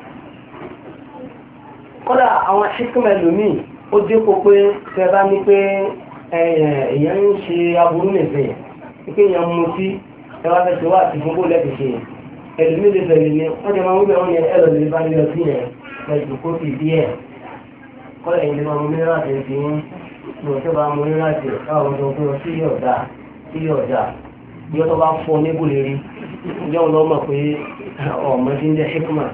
kọ́dà àwọn ṣíkìmọ̀ ẹlòmíì ó dínkù pé tẹ bá ní pé èèyàn ń ṣe aburú nìfẹ̀ pé èèyàn mú sí ẹ bá fẹ́ ṣe wá àti fún bó lẹ́bi ṣe ẹlòmíì lè bẹ̀rẹ̀ ní wọ́n jẹ́ máa ń bẹ̀rẹ̀ wọn yẹn ẹlò lè bá nílò sí yẹn lẹ́jù kó fi díẹ̀ kọ́dà yìí lè máa mú mìíràn àti ẹ̀sìn yín ní ọjọ́ bá mú ní láti káwọn ọjọ́ pé wọ́n sí ọ̀dá sí ọ̀dá bí ó tó bá fọ́ níbù lè rí ìjọ òun mọ̀ pé ọmọ tí ń jẹ́ hikma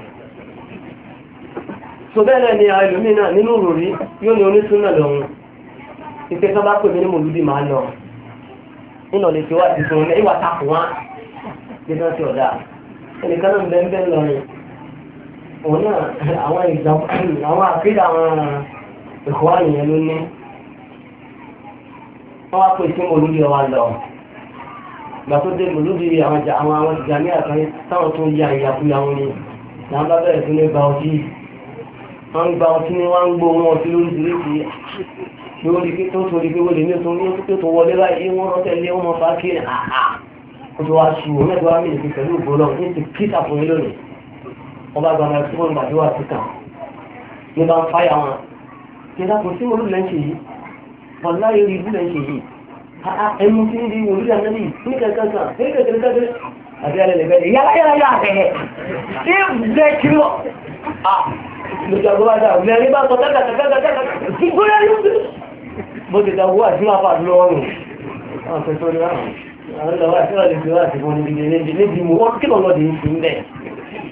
so bẹ́ẹ̀ ni àìlúmí náà nínú òrùrí yóò ní onísúnà lọ́hun ìpé tó bá pè mí ní mòlúdì máa lọ nínú lè fi wá ti fún un ìwà takùn wá bí wọ́n ti ọ̀dá ẹnìkan náà bẹ́ẹ̀ bẹ́ẹ̀ lọrin òun náà àwọn ìgbà àwọn àkídà àwọn ìkọ́wá nìyẹn ló ní wọ́n wá pè sí mòlúdì ọwá lọ gbà tó dé mòlúdì àwọn àwọn ìjàmí àkàrí táwọn tó yà ìyàkúyà wọn ni náà bá bẹ̀rẹ̀ sí ní gba ọtí wọ́n ń gba ọtí ní wọ́n ń gbó wọn ọtí lóríṣiríṣi lórí pé tó torí pé wọlé ní tó ní tó tó wọlé báyìí wọ́n rọ́tẹ̀ lé wọn fa kí ní àhà ó tó wá ṣù wọn mẹ́tọ́ wá mìíràn pẹ̀lú ìgbóná ní ti kíta fún yín lónìí wọ́n bá gba ọmọ ẹ̀sùn wọn gbàdúrà sí kàn ní bá ń fáyà wọn kí ẹ̀dá kò sí mọ́lú lẹ́ńṣẹ̀ yìí wọ́n láyé rí ibú lẹ́ńṣẹ̀ yìí ẹnu tí ń di olùdí ànábì ní kẹ̀kẹ́ kan ní kẹ̀kẹ́ kẹ́kẹ́ àti alẹ́ lẹ́gbẹ́ yàrá yàrá yàrá ẹ̀ ṣé bẹ́ẹ̀ kí lọ lójú agbóbádà mẹ́rin bá sọ kẹ́kẹ́kẹ́kẹ́kẹ́ tí gbóyá ní ọdún bó ti dàwó àti máa fà lọ́rùn àwọn pẹ̀tọ́ ní àwọn àwọn ìlọ́wọ́ àti wà lè fi wá àti wọn níbi níbi níbi mú wọ́n kí lọ́lọ́ dì í sí ń bẹ̀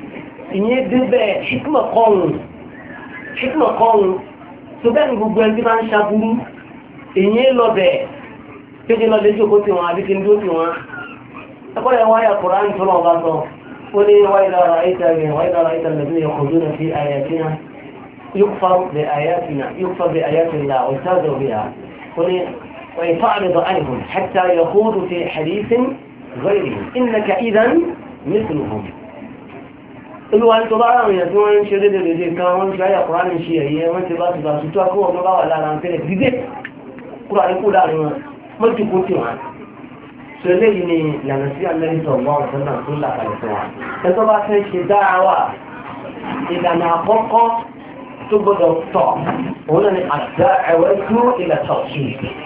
ìyẹn débẹ̀ hikma kọrùn hikma kọrùn tó bẹ́ẹ̀ ni gbogbo ẹni tí bá ń ṣaburú ìyẹn lọ bẹ̀ kéde lọ lé jókòó tí wọn àbí kí n dó tí wọn ẹkọ́ yẹn wáyà Kùránì tó lọ́wọ́ bá sọ ó ní wáyé lára àìtàrí wáyé lára àìtàrí lẹ́bí يخرجون في آياتنا يكفر بآياتنا يكفر بآيات الله ويستهزئ بها قل ويفعرض عنهم حتى يخوضوا في حديث غيرهم إنك إذا مثلهم ìlú wa ní tó bá ráwọn èèyàn tí wọ́n ń ṣe dédé dédé kan wọ́n ń ṣe ayà Kùránì ṣe ẹ̀yẹ wọ́n ti bá ti bá ṣùtú akó wọn tó bá wà lára ń tẹ́lẹ̀ dídé kúrò àríkú láàrin wọn mọ́jú kó tí wọn ṣe léyìí ni ìlànà sí amẹ́ríkà ọgbọ́n ọ̀sán náà tó là kalẹ̀ fún wa ẹ tó bá fẹ́ ṣe dáhàwà ìlànà àkọ́kọ́ tó gbọ́dọ̀ tọ̀ òun náà ni àdá ẹ̀wẹ́ tó ilẹ̀ tọ̀ sí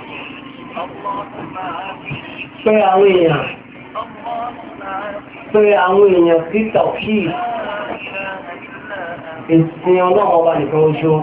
pé àwọn èèyàn pé àwọn èèyàn sí tọ̀ sí ìsìn ọlọ́run ọba nìkan oṣù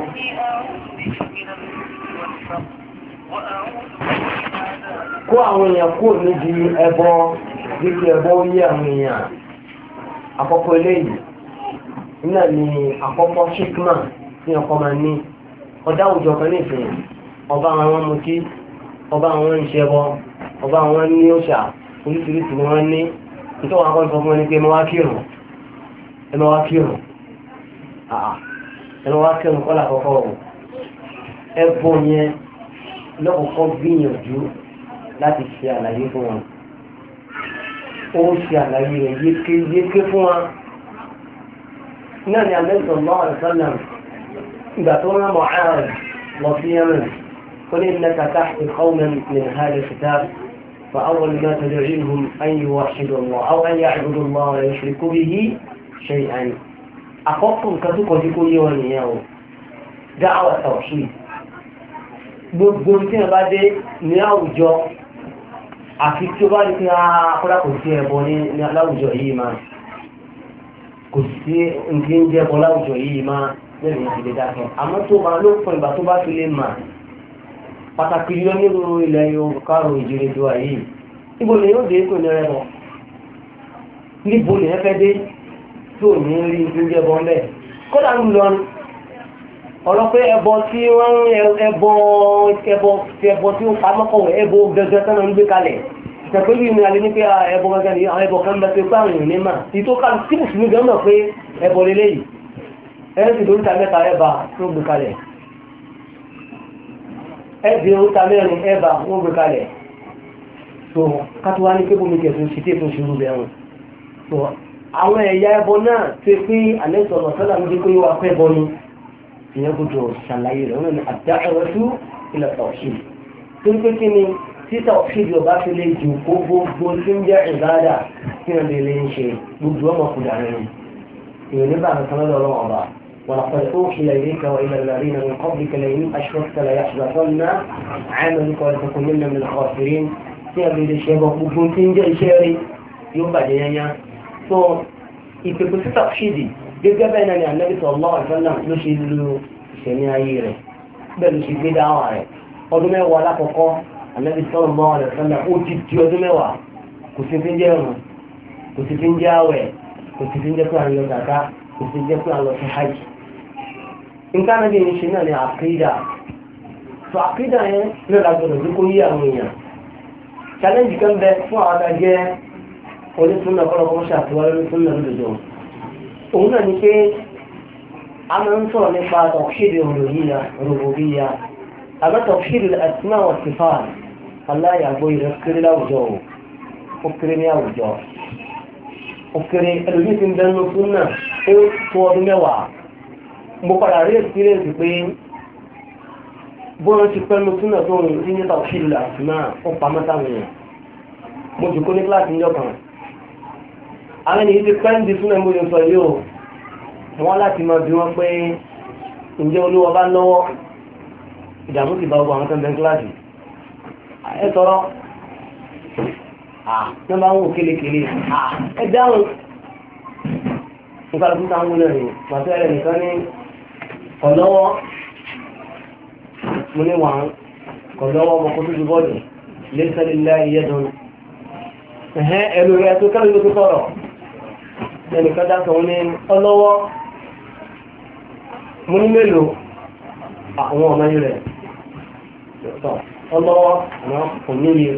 kó àwọn èèyàn kó níbi ẹbọ níbi ẹbọ yí àwọn èèyàn àkọ́kọ́ eléyìí náà ni àkọ́kọ́ ṣíkmà tí ọkọ̀ máa ní ọ̀dá òjò kan nífẹ̀ẹ́ ọba àwọn mutí ọba àwọn ìṣẹ́bọ ọba àwọn ní òṣà oríṣiríṣi ni wọ́n ní nítorí wọn akọ́ sọ fún ẹni pé ẹ máa wá kírun ẹ máa wá kírun àà ẹ máa wá kírun kọ́lá àkọ́kọ́ o ẹbọ yẹn lọ́kọ̀ọ́kọ́ gbìyànjú láti ṣe àlàyé fún wọn ó ṣe àlàyé rẹ̀ yéké fún wọn náà ni Ànábì sallallahu alaihi wasallam ìgbà tó rán Mu'adh lọ sí Yemen ó ní innaka tahti qawman min ahli al-kitab fa awwal ma tad'uuhum an yuwahhidu Allah aw an ya'budu Allah wa la yushriku bihi shay'an àkọ́kọ́ nǹkan tó kọjú kó yé wọn nìyẹn o da'wa tawhid gbogbo tí wọ́n bá dé ní àwùjọ àfi tí ó bá ní kí akọ́dá kò sí ẹbọ ní aláwùjọ yìí máa kò sí nǹkan ń jẹ́ ẹbọ láwùjọ yìí máa lẹ́yìn ìdílé dákẹ́ àmọ́ tó máa ló pọ̀ ìgbà tó bá fi lè mà pàtàkì yọ nílùú ilẹ̀ Yorùbá ìjìnlẹ̀ ìjọba yìí níbo lè yóò dé kò ní rẹ bọ̀ níbo lè fẹ́ dé tó ní rí nǹkan jẹ́ ẹbọ ńlẹ̀ kódà ń lọ ọlọ́pẹ́ ẹbọ tí wọ́n ẹbọ ẹbọ ẹbọ tí ó pamọ́kọ̀ ẹbọ gẹ́gẹ́ tánà ń gbé kalẹ̀ ìtẹ̀pẹ́lú ìrìn alẹ́ ní pé ẹbọ gẹ́gẹ́ ní àwọn ẹbọ kan bẹ pé pé àwọn èèyàn ní mà tí tó kàlù tí mùsùlùmí gan mọ̀ pé ẹbọ lélẹ́ yìí ẹni tí lóríta mẹ́ta ẹbà tó gbé kalẹ̀ ẹbí oríta mẹ́rin ẹbà tó gbé kalẹ̀ tó kátó wá ní pé bómi kẹsùn sí tí ètò ìṣòro bẹ̀rùn tó àwọn ẹ̀yà ẹbọ náà tó pé àlẹ́ sọ̀rọ̀ sọ́là ń dé pé wà pẹ́ bọ ni ìyẹn gbọdọ̀ ṣàlàyé rẹ̀ wọ́n ní ad-da'watu ila tawhid tó ń pé kí ni tí tawhid ọba fi lè jù kó gbogbo tí ń jẹ́ ìbádà kí wọ́n lè lè ń ṣe gbogbo ọmọ kùdà rẹ̀ ìwé nígbà kan lọ́dọ̀ ọlọ́wọ́ ọba wa laqad uhiya ilayka wa ila alladhina min qablika la'in ashrakta layahbatanna 'amaluka wa latakunanna min al-khasirin tí a lè lè ṣe bọ́ gbogbo tí ń jẹ́ iṣẹ́ rí yóò bàjẹ́ yányá so ìpèpè sí tawhid gẹ́gẹ́ bẹ́ẹ̀ náà ni Ànábì sallallahu alaihi wasallam ló ṣe lu ìṣẹ̀ní ayé rẹ̀ bẹ́ẹ̀ ló ṣe gbé dáwà rẹ̀ ọdún mẹ́wàá alákọ̀ọ́kọ́ Ànábì sallallahu alaihi wasallam ó ti di ọdún mẹ́wàá kò sí fi ń jẹ́ ẹ̀rùn kò sí fi ń jẹ́ àwẹ̀ kò sí fi ń jẹ́ pé à ń lọ gàgá kò sí jẹ́ pé à ń lọ sí hajj. nǹkan náà ní ṣe náà ni àkídà tó àkídà yẹn náà lágbọ̀dọ̀ tó kó yí àwọn èèyàn challenge kan bẹ fún àwọn àtàjẹ́ onísúnnà kọ́lọ́kọ́ ṣàtúwárí onísúnnà lódodo òun náà ni pé a máa ń sọ̀rọ̀ nípa tawhid rububiyya àmọ́ tawhid al-asma wa sifat aláyàgbó ìrẹ́ kéré láwùjọ ó kéré ní àwùjọ ó kéré ẹlòmí ti ń bẹnu fún náà ó tó ọdún mẹ́wàá mo padà rí experience pé bọ́n ti pẹ́nu fún náà tó ń rí ní tawhid al-asma ó pamọ́ táwọn èèyàn mo jòkó ní kíláàsì níjọ́ kan àwọn ènìyàn ti pẹ́ ń di fún ẹmú ìsọ ilé o wọ́n láti máa bí wọ́n pé ǹjẹ́ olúwa bá lọ́wọ́ ìdààmú ti bá ọgbà àwọn tẹ́lẹ̀ kíláàsì ẹ tọrọ ní bá ń wò kélékèlé ẹ dáhùn nípa lókúta ń wúlẹ̀ rẹ̀ pàtó ẹ̀rẹ̀ nìkan ní kọ̀lọ́wọ́ mo ní wàá kọ̀lọ́wọ́ ọmọ kó tó ti bọ́ọ̀lù lẹ́sẹ̀lélá ìyẹ́dùn ẹ̀hẹ́ ẹ̀rù rẹ̀ tó kẹ́lẹ́ ló tó tọrọ ẹnìkan dákọ̀ wọn ní ọlọ́wọ́ mú ní mélòó àwọn ọmọ yìí rẹ̀ ọlọ́wọ́ àwọn kò níye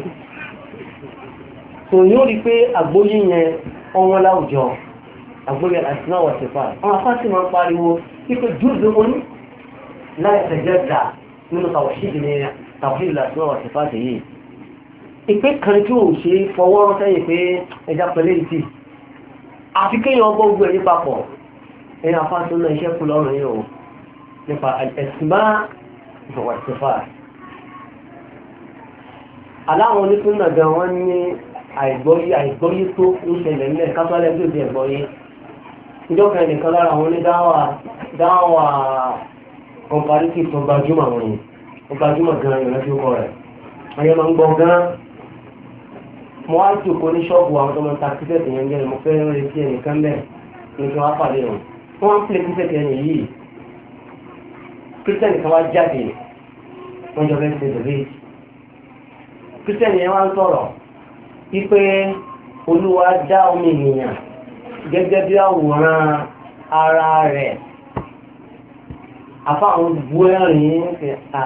tó yóò rí pé àgbóyé yẹn ọwọ́n láwùjọ àgbóyé àìsàn àwọn ṣẹ̀fà àwọn afásí máa ń pariwo wípé júùdù wọn láì tẹ̀jẹ́ dà nínú tàwọ̀ṣídì ní tàwọ̀ṣídì àìsàn àwọn ṣẹ̀fà tèyí ìpé kan tí ò ṣe fọwọ́ sẹ́yìn pé ẹja pẹ̀lẹ́ ìtì àfi kéèyàn ọgbọ́ gbogbo ẹ̀yí papọ̀ ẹ̀yìn afásí náà iṣẹ́ kú lọ́rùn yìí o nípa ẹ̀sìnbá ìfọwọ́ ṣẹ̀fà aláwọn onípínlẹ̀ gan wọ́n ní àìgbọ́yé àìgbọ́yé tó ń ṣẹlẹ̀ nílẹ̀ kátólẹ́ tó di ẹ̀gbọ́yé ìjọba ẹnìkan lára àwọn onídáwà dáwà comparative tó gbajúmọ̀ àwọn yìí ó gbajúmọ̀ gan ìrìnàjò ọkọ rẹ̀ ayé máa ń gbọ́ gan mo wá jòkó ní ṣọ́ọ̀bù àwọn tó máa ń ta kíkẹ́ẹ̀tì yẹn gẹ́gẹ́ mo fẹ́ retí ẹnìkan bẹ́ẹ̀ ní kí wọ́n pàdé wọn wọ́n wá ń pè kíkẹ́ẹ̀tì ẹni yìí kírísítẹ́nì kan wá jáde wọ́n jọ fẹ́ ṣe debate kírísítẹ́nì yẹn wá ń sọ̀rọ̀ wípé olúwa dá omi ènìyàn gẹ́gẹ́ bí àwòrán ara rẹ̀ afáwọn buẹ́rin ṣe à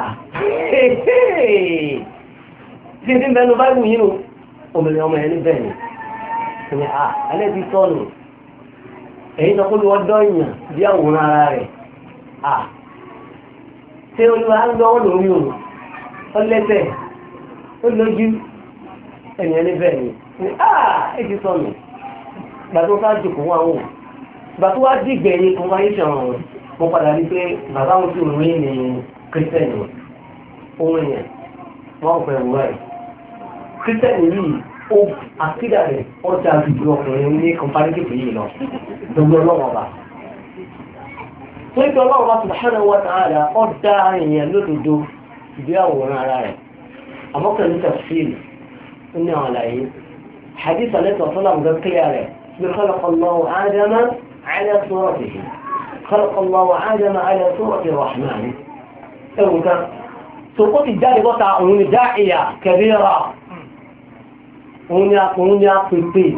tí tí ń bẹnu báyìí yìí nù òmìnira ọmọ ẹni bẹ́ẹ̀ ni ṣe à alẹ́bí sọ́nù èyí sọ pé olúwa dọ́yìn bí àwòrán ara rẹ̀ à tí olúwa ń lọ́wọ́ lórí òun ọlẹ́tẹ̀ ó lójú ẹ̀yìn ẹni bẹ́ẹ̀ ni ni àà èdè sọ́nù ìgbà tó ká jùkú wọn àwọn ìgbà tó wá dìgbẹ̀ yìí kan wáyé ṣàwọn mo padà rí pé bàbá wọn tí òun rí ní kírísítẹ́nì ohun èèyàn wọn pẹ̀ wúrà ẹ̀ kírísítẹ́nì yìí ó àkídà rẹ̀ ọjà àdúgbò ọkùnrin ní comparative yìí lọ gbogbo ọlọ́wọ́ bá tó ń tọ́ ọlọ́wọ́ bá subhanahu wa ta'ala ó dá èèyàn lódodo bí àwòrán ara rẹ̀ àmọ́kànlá tafsir إنه عليه حديث عليه الصلاة والسلام قال كلاره خلق الله آدم على صورته خلق الله آدم على صورة الرحمن أو كان سقوط الدار بطع هنا داعية كبيرة هنا هنا قلبي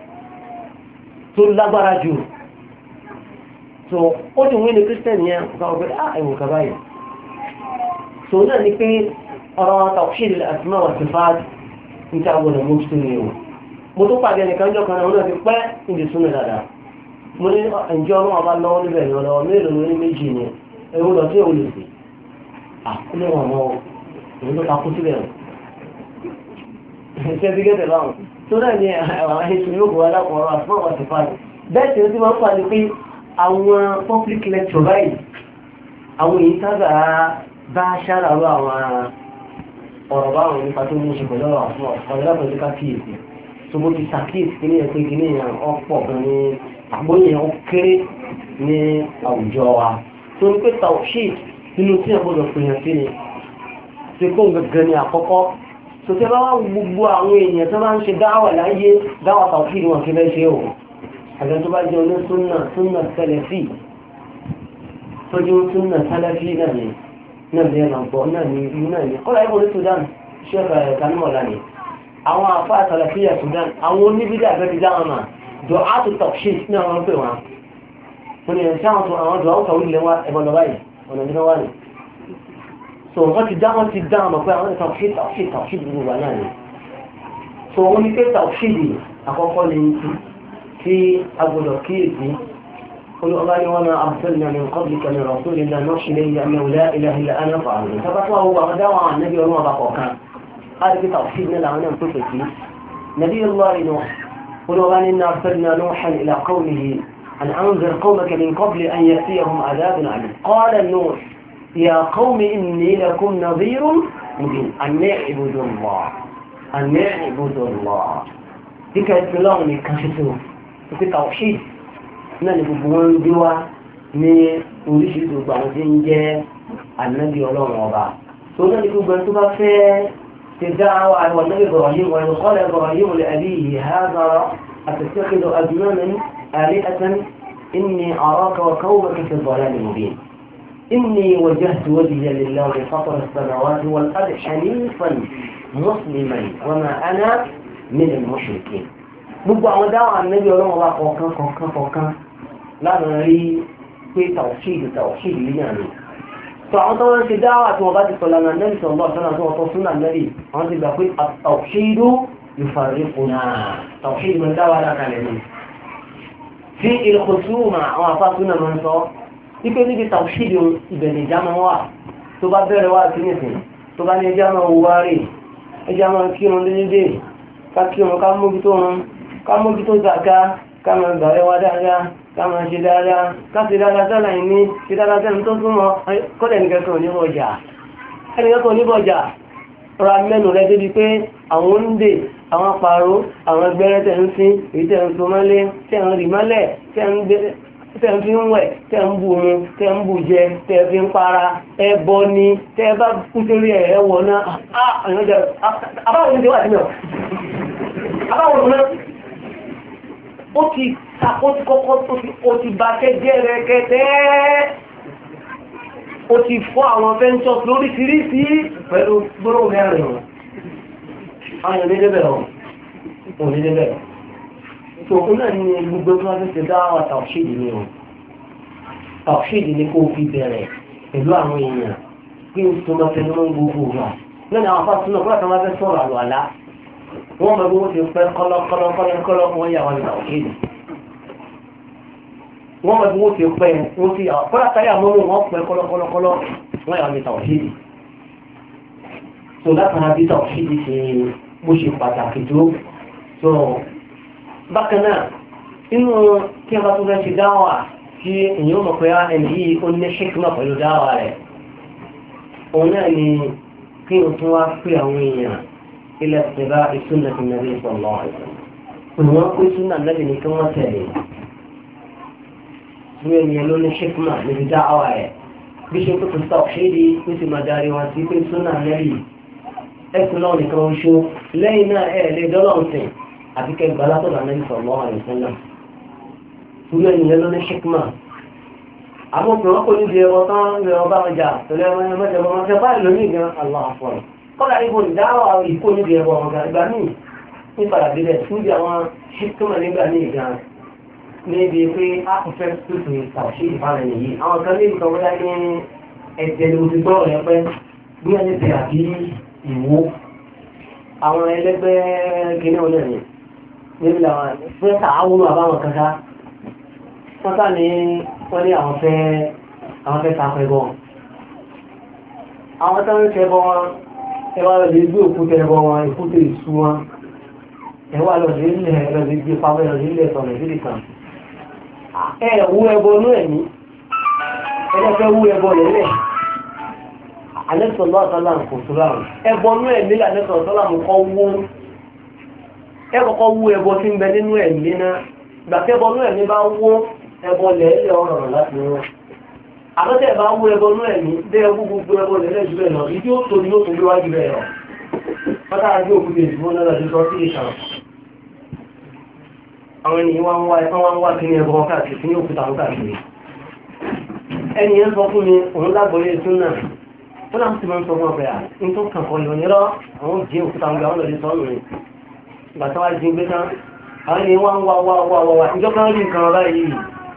طلاب رجل so ó ti wí ní kírísítẹ́nì yẹn ọ̀gá ọ̀gbẹ́ ah ẹ̀wọ̀n kàbáyé so náà ni pé ọ̀rọ̀ tawhid al-asma wa sifat níta gbọ́dọ̀ mú sí ní o mo tó pàdé ẹnìkan jọ kan náà ti pẹ́ ìdí súnmọ́ dáadáa mo ní ẹ̀njọ́ ọmọ ọba lọ́wọ́ níbẹ̀ ní ọlọ́wọ́ mélòó ní méjì ni ewu lọ sí òun lè sè àkúlẹ̀ wọn mọ́ òun tó ta kú síbẹ̀ rẹ̀ ṣe ti gẹ́tẹ̀ báwọn tó náà ní àwọn ẹ̀ṣin yóò kó wá lápò ọ̀rọ̀ àti fọ́ọ̀mù àti fáàlì bẹ́ẹ̀ tí ó ti máa ń pàdé pé àwọn public lecture báyìí àwọn èyí sábà bá ṣàràrọ̀ àwọn ọ̀rọ̀ báwọn nípa tó ní ṣe pẹ̀lú àwọn ọ̀rẹ́lẹ́pẹ̀ tó ká kíyèsí tó bó ti sàkíyèsí kí ní ẹ̀ pé kí ní ìyàn ọ̀pọ̀ gan ní àgbóyìn ó kéré ní àwùjọ wa tó ní pé tawhid nínú tí ẹ̀gbọ́dọ̀ pèèyàn sí ni tí kó gẹ́gẹ́ ní àkọ́kọ́ tó tẹ́ bá wá gbogbo àwọn èèyàn tó bá ń ṣe dáwà láyé dáwà tawhid wọn kí fẹ́ ṣe o àgbẹ̀ tó bá jẹ́ oní súnà súnà sẹlẹ̀fì tó jẹ́ súnà sẹlẹ̀fì náà ni náà ní ẹ̀nà ọ̀gbọ́n náà ní ìlú náà ní kọ́lá ìbò ní Sudan ṣẹ́fà ẹ̀kanúmọ̀lá ni àwọn àfáà sàlàfíà Sudan àwọn oníbídà àgbẹ̀bí dáhùn náà jọ áàtù tawhid ní àwọn pè wọn wọn ni ẹ̀ sáwọn tó àwọn jọ àwọn kàwé ilẹ̀ wa ẹ̀bọ̀n lọ́wọ́ yìí ọ̀nà ìdíná wà ní so wọ́n ti dá wọ́n ti dá ọmọ pé àwọn tawhid tawhid tawhid gbogbo wà náà ni so wọ́n ní pé tawhid àkọ́kọ́ ni tí agbọ́dọ̀ kíyèsí قلوا وما أرسلنا من قبلك من رسول إلا نوحي إليه أنه لا إله إلا أنا فاعبدون فبقى هو غداوة عن النبي وما بقى كان هذا في توحيدنا لعنا نفسك نبي الله نوح قلوا إنا أرسلنا نوحا إلى قومه أن أنذر قومك من قبل أن يأتيهم عذاب عليم قال نوح يا قوم إني لكم نظير مبين أن اعبدوا الله أن اعبدوا الله ذيك الكلام كشفوه في توحيد náà ni gbogbo wọn ń gbé wá ní oríṣiríṣi gbogbo àwọn tí ń jẹ́ ànábì ọlọ́run ọba tó náà ni gbogbo ẹni tó bá fẹ́ ti dá àwọn àwọn ànábì Ibrahim wọn ni qala Ibrahim li abihi hadha atattakhidhu asnaman alihatan inni araka wa qawmaka fi dhalalin mubin inni wajjahtu wajhiya lillahi fatara as-samawati wal ardi hanifan musliman wa ma ana min al-mushrikin gbogbo àwọn dáhùn ànábì ọlọ́wọ́ wa kọ̀ọ̀kan kọ̀ọ̀kan kọ̀ọ̀kan lánàá rí pé tàwọ̀ṣìdì tàwọ̀ṣìdì yíyàn ni. tó àwọn tó ń ṣe dáhùn àti wọn bá ti sọ̀lá náà nẹ́bí sọ̀rọ̀ lọ́wọ́ sọ́nà tó wọ́n tó súnà nẹ́bí àwọn ti gbà pé tàwọ̀ṣìdù yufarriquna tàwọ̀ṣìdì máa ń dá wa lákàlẹ̀ ni. tí ìlkùsùmà àwọn afásúnà máa ń sọ wípé níbi tàwọ̀ṣìdì ìbẹ̀rẹ̀ ìjà máa wà tó bá bẹ̀rẹ̀ wá sí nìsín tó bá ní ẹjá máa wúwárì ẹjá máa kírun dédé ká kírun ká mójútó run ká mójútó zàká ká máa gbàrẹ́ wá dáadáa ká máa ṣe dáadáa ká ṣe dáadáa sálà ìní ṣe dáadáa sẹ́ni tó súnmọ́ kọ́lẹ̀ nìkẹ́kọ̀ọ́ oníbọ̀jà ẹnìkẹ́kọ̀ọ́ oníbọ̀jà ra mẹ́nu rẹ débi pé àwọn oúnjẹ àwọn apàrọ̀ àwọn ẹgbẹ́rẹ́ tẹ̀ ń sín èyí tẹ̀ ń so mọ́lé tẹ̀ ń rì mọ́lẹ̀ tẹ̀ ń gbé tẹ́ ń fi ń wẹ̀ tẹ́ ń bu oorun tẹ́ ń bu jẹ tẹ́ fi ń para ẹbọ ni tẹ́ bá kú sórí ẹ̀ ẹwọ náà àyànjẹ àbáwọn oúnjẹ wà sílẹ̀ àbáwọn oúnjẹ ó ti ó ti kọ́kọ́ ó ti bá kẹ́jẹ́ rẹ̀ kẹ́tẹ́ ó ti fọ́ àwọn ventures lóríṣiríṣi pẹ̀lú gbọ́rọ̀ mẹ́rin àwọn ènìyàn bẹ̀rẹ̀ òní bẹ̀rẹ̀ tó kún náà ní gbogbo tó wá fẹ́ dáwà tàwṣídì ní ohun tàwṣídì ní kó fi bẹ̀rẹ̀ pẹ̀lú àwọn èèyàn kí n tó lọ fẹ́ lọ́wọ́ gbogbo wa lẹ́nu àwọn afá súnà kúrò àtàwọn afẹ́ sọ̀rọ̀ àlọ́ àlá wọ́n mọ̀ bí wọ́n ti pẹ́ kọ́lọ́kọ́lọ́kọ́lọ́ wọ́n yà wọ́n ní tàwṣídì wọ́n mọ̀ bí wọ́n ti pẹ́ wọ́n ti yà kọ́lá táyà mọ́mú wọ́n pẹ́ kọ́lọ́kọ́lọ́kọ́lọ́ wọ́n yà wọ́n ní tàwṣídì tó látara bí tàwṣídì ṣe bó ṣe pàtàkì tó bákanáà inú kí a bá tún fẹ́ ṣe dáwà tí èyàn mọ̀ pé ẹni yìí ó ní ṣíkímà pẹ̀lú dáwà rẹ̀ òun náà ni kí o tún wá pé àwọn èèyàn ilẹ̀ ìṣẹ̀bá ìsúnà ti nàbí sallallahu alaihi wasallam wọ́n pé súnà nàbí ní kí wọ́n tẹ̀lé ní ènìyàn ló ní ṣíkímà níbi dáwà rẹ̀ bí ṣe kó tó sọ ṣéèdì ó sì máa darí wọn sí pé súnà nàbí ẹ̀sùn náà nìkan oṣù lẹ́yìn náà ẹ̀ lè dọ́lọ́ọ̀sìn àti kẹgbà látọ̀dọ̀ Ànábì sallallahu alaihi wasallam torí ẹnìyàn ló ní ṣíkmà àwọn òpin wọn kò ní di ẹwọ tán lè ọba wọn jà tẹ̀lé ẹwọ ẹmọ ẹmọ ọmọ ṣe báyìí lónìí gan Allahu akbar kọ́lá ibò ìdáwà ìkó ní di ẹwọ ọmọ gan ìgbà míì ní padà délẹ̀ fún bí àwọn ṣíkmà nígbà míì gan níbi pé a kò fẹ́ pèsè ìtàwọ̀ṣe ìfàlẹ̀ nìyí àwọn kan ní ìkan wọ́n ní ẹ̀jẹ̀ ni mo ti gbọ́ rẹ̀ pẹ́ bí wọ́n ní ti àbí ìwó àwọn ẹlẹ́gbẹ́ kìíní ọlẹ́rìn níbi làwọn fẹ́ tààwùrù àbáwọn kankan wọ́n tà ní wọ́n ní àwọn fẹ́ àwọn fẹ́ ta pẹ̀bọ àwọn tó ń tẹ́bọ wọn ẹwà lọ lè gbé òkúta ẹbọ wọn ìkúta ìṣú wọn ẹwà lọ lè lẹ̀ lọ lè gbé pàmò lọ lè lẹ̀ sọ̀rọ̀ ìdílé kan ẹ wú ẹbọ inú ẹ̀mí ẹlẹ́fẹ́ wú ẹbọ lẹ́lẹ̀ alẹ́sọ̀lọ́ àtàlà kò tó láàrùn ẹbọ inú ẹ̀mí lànẹ́sọ̀lọ́ àtàlà kọ́ wó ẹkọ̀kọ́ wú ẹbọ tí ń bẹ nínú ẹ̀mí náà gbàtẹ́bọ inú ẹ̀mí bá wó ẹbọ lẹ́lẹ̀ ọ̀rọ̀ láti rán àtọ́tẹ́ bá wú ẹbọ inú ẹ̀mí dé ẹbú gbogbo ẹbọ lẹ́lẹ̀ jù bẹ́ẹ̀ lọ ìdí ó tó ní ó tó lé wájú bẹ́ẹ̀ lọ pátá àti òkúté ìdìbò náà lọ́dún sọ sí ìṣàn àwọn ènìyàn wá ń wá ẹ̀fọn wá ń wá kí ní ẹbọ káàkiri kí ní òkúta ń káàkiri ẹni yẹn sọ fún mi òun lágbóyè tún náà ó láti ti máa ń sọ fún ọ̀pẹ́ à ń tó kàn kọ́ ìròyìn rọ àwọn òjì òkúta ń ga wọn lọ́dún sọ́ọ̀nù rẹ̀ ìgbà tí wọ́n jí gbé tán àwọn ènìyàn wá ń wá wá wá wá wá ìjọ kan rí nǹkan ọ̀rá yìí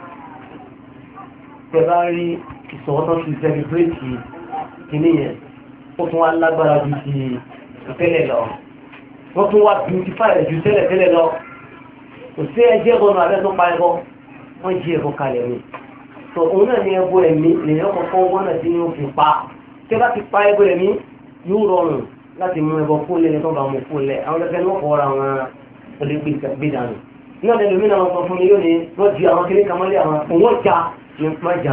tẹ bá rí ìsọ̀wọ́tọ́ ti sẹlẹ̀bírẹ́tì kìíní yẹn ó tún wá lágbára ju ti tẹ́lẹ̀ lọ wọ́n tún wá beautify ju tẹ́lẹ̀ tẹ́lẹ̀ lọ kò sí ẹjẹ́ bọ́nà abẹ́ tó pa ẹbọ wọ́n jí ẹbọ kalẹ̀ ni tó òun náà ní ẹbọ ẹ̀mí lèyàn kọ̀ọ̀kan wọ́n náà tí yóò fi pa tẹ́ bá ti pa ẹbọ ẹ̀mí yóò rọrùn láti mú ẹbọ fún lẹ́ni tó bá mú fún lẹ́ àwọn ẹgbẹ́ ní wọ́n fọwọ́ra wọn olùgbé gbé dànù ní ọ̀dẹ̀ lómi náà wọ́n sọ fún mi yóò ní wọ́n di àwọn kiri kan mọ́lé àwọn òun ọjà ní májà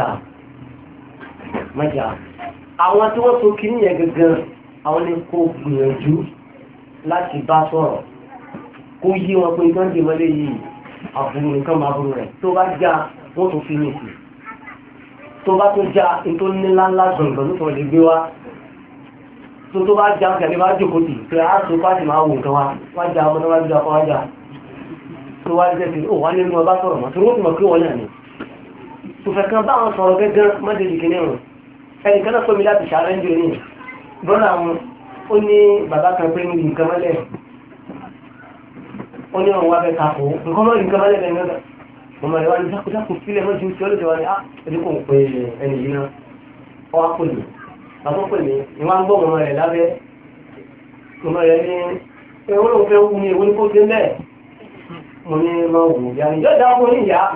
májà àwọn tí wọ́n so kiri yẹn gẹ́gẹ́ àwọn ní kó gbìyànjú láti bá sọ̀rọ̀ kó yí wọn pé nǹkan dè mọ́lé yìí àbúrò nǹkan máa burú rẹ̀ tó bá já wọ́n tó fi mí sí tó bá tó já nítorí níláńlá gbọ̀ngàn ló lè gbé wá tó tó bá já kẹ̀lé bá jòkó tì pé á tó pàtì máa wò nǹkan wá wá já ọmọ tó bá já kọ́ wá já tó wá jẹ́ sí ó wá nínú ọba sọ̀rọ̀ mọ́ tó wọ́n ti mọ̀ pé wọ́n náà ni tó fẹ́ kan báwọn sọ̀rọ̀ gẹ́gẹ́ mọ́déjì kìíní rùn ẹnì kan náà pè mí láti ṣàárẹ̀ ń jò ní brọ́dà wọn ó ní bàbá kan pé níbi nǹkan mọ́lẹ̀ ó ní ọ̀run wá fẹ́ takò nǹkan mọ́ nǹkan bá lẹ́gbẹ̀ẹ́ náà ọmọ rẹ̀ wá ní sákòsákò sílẹ̀ mọ́ ju tí ó lè jọ wá ní á ẹni kò ń pe ẹni yìí náà ọ wá pè mí bàbá pè mí ni wọ́n á gbọ́ ọmọ rẹ̀ lábẹ́ ọmọ rẹ̀ ní ẹwọ́n ló fẹ́ wú ní ewu ní kó dé mẹ́ẹ̀ mo ní ma wù ìyá ni yóò dá fún ní ìyá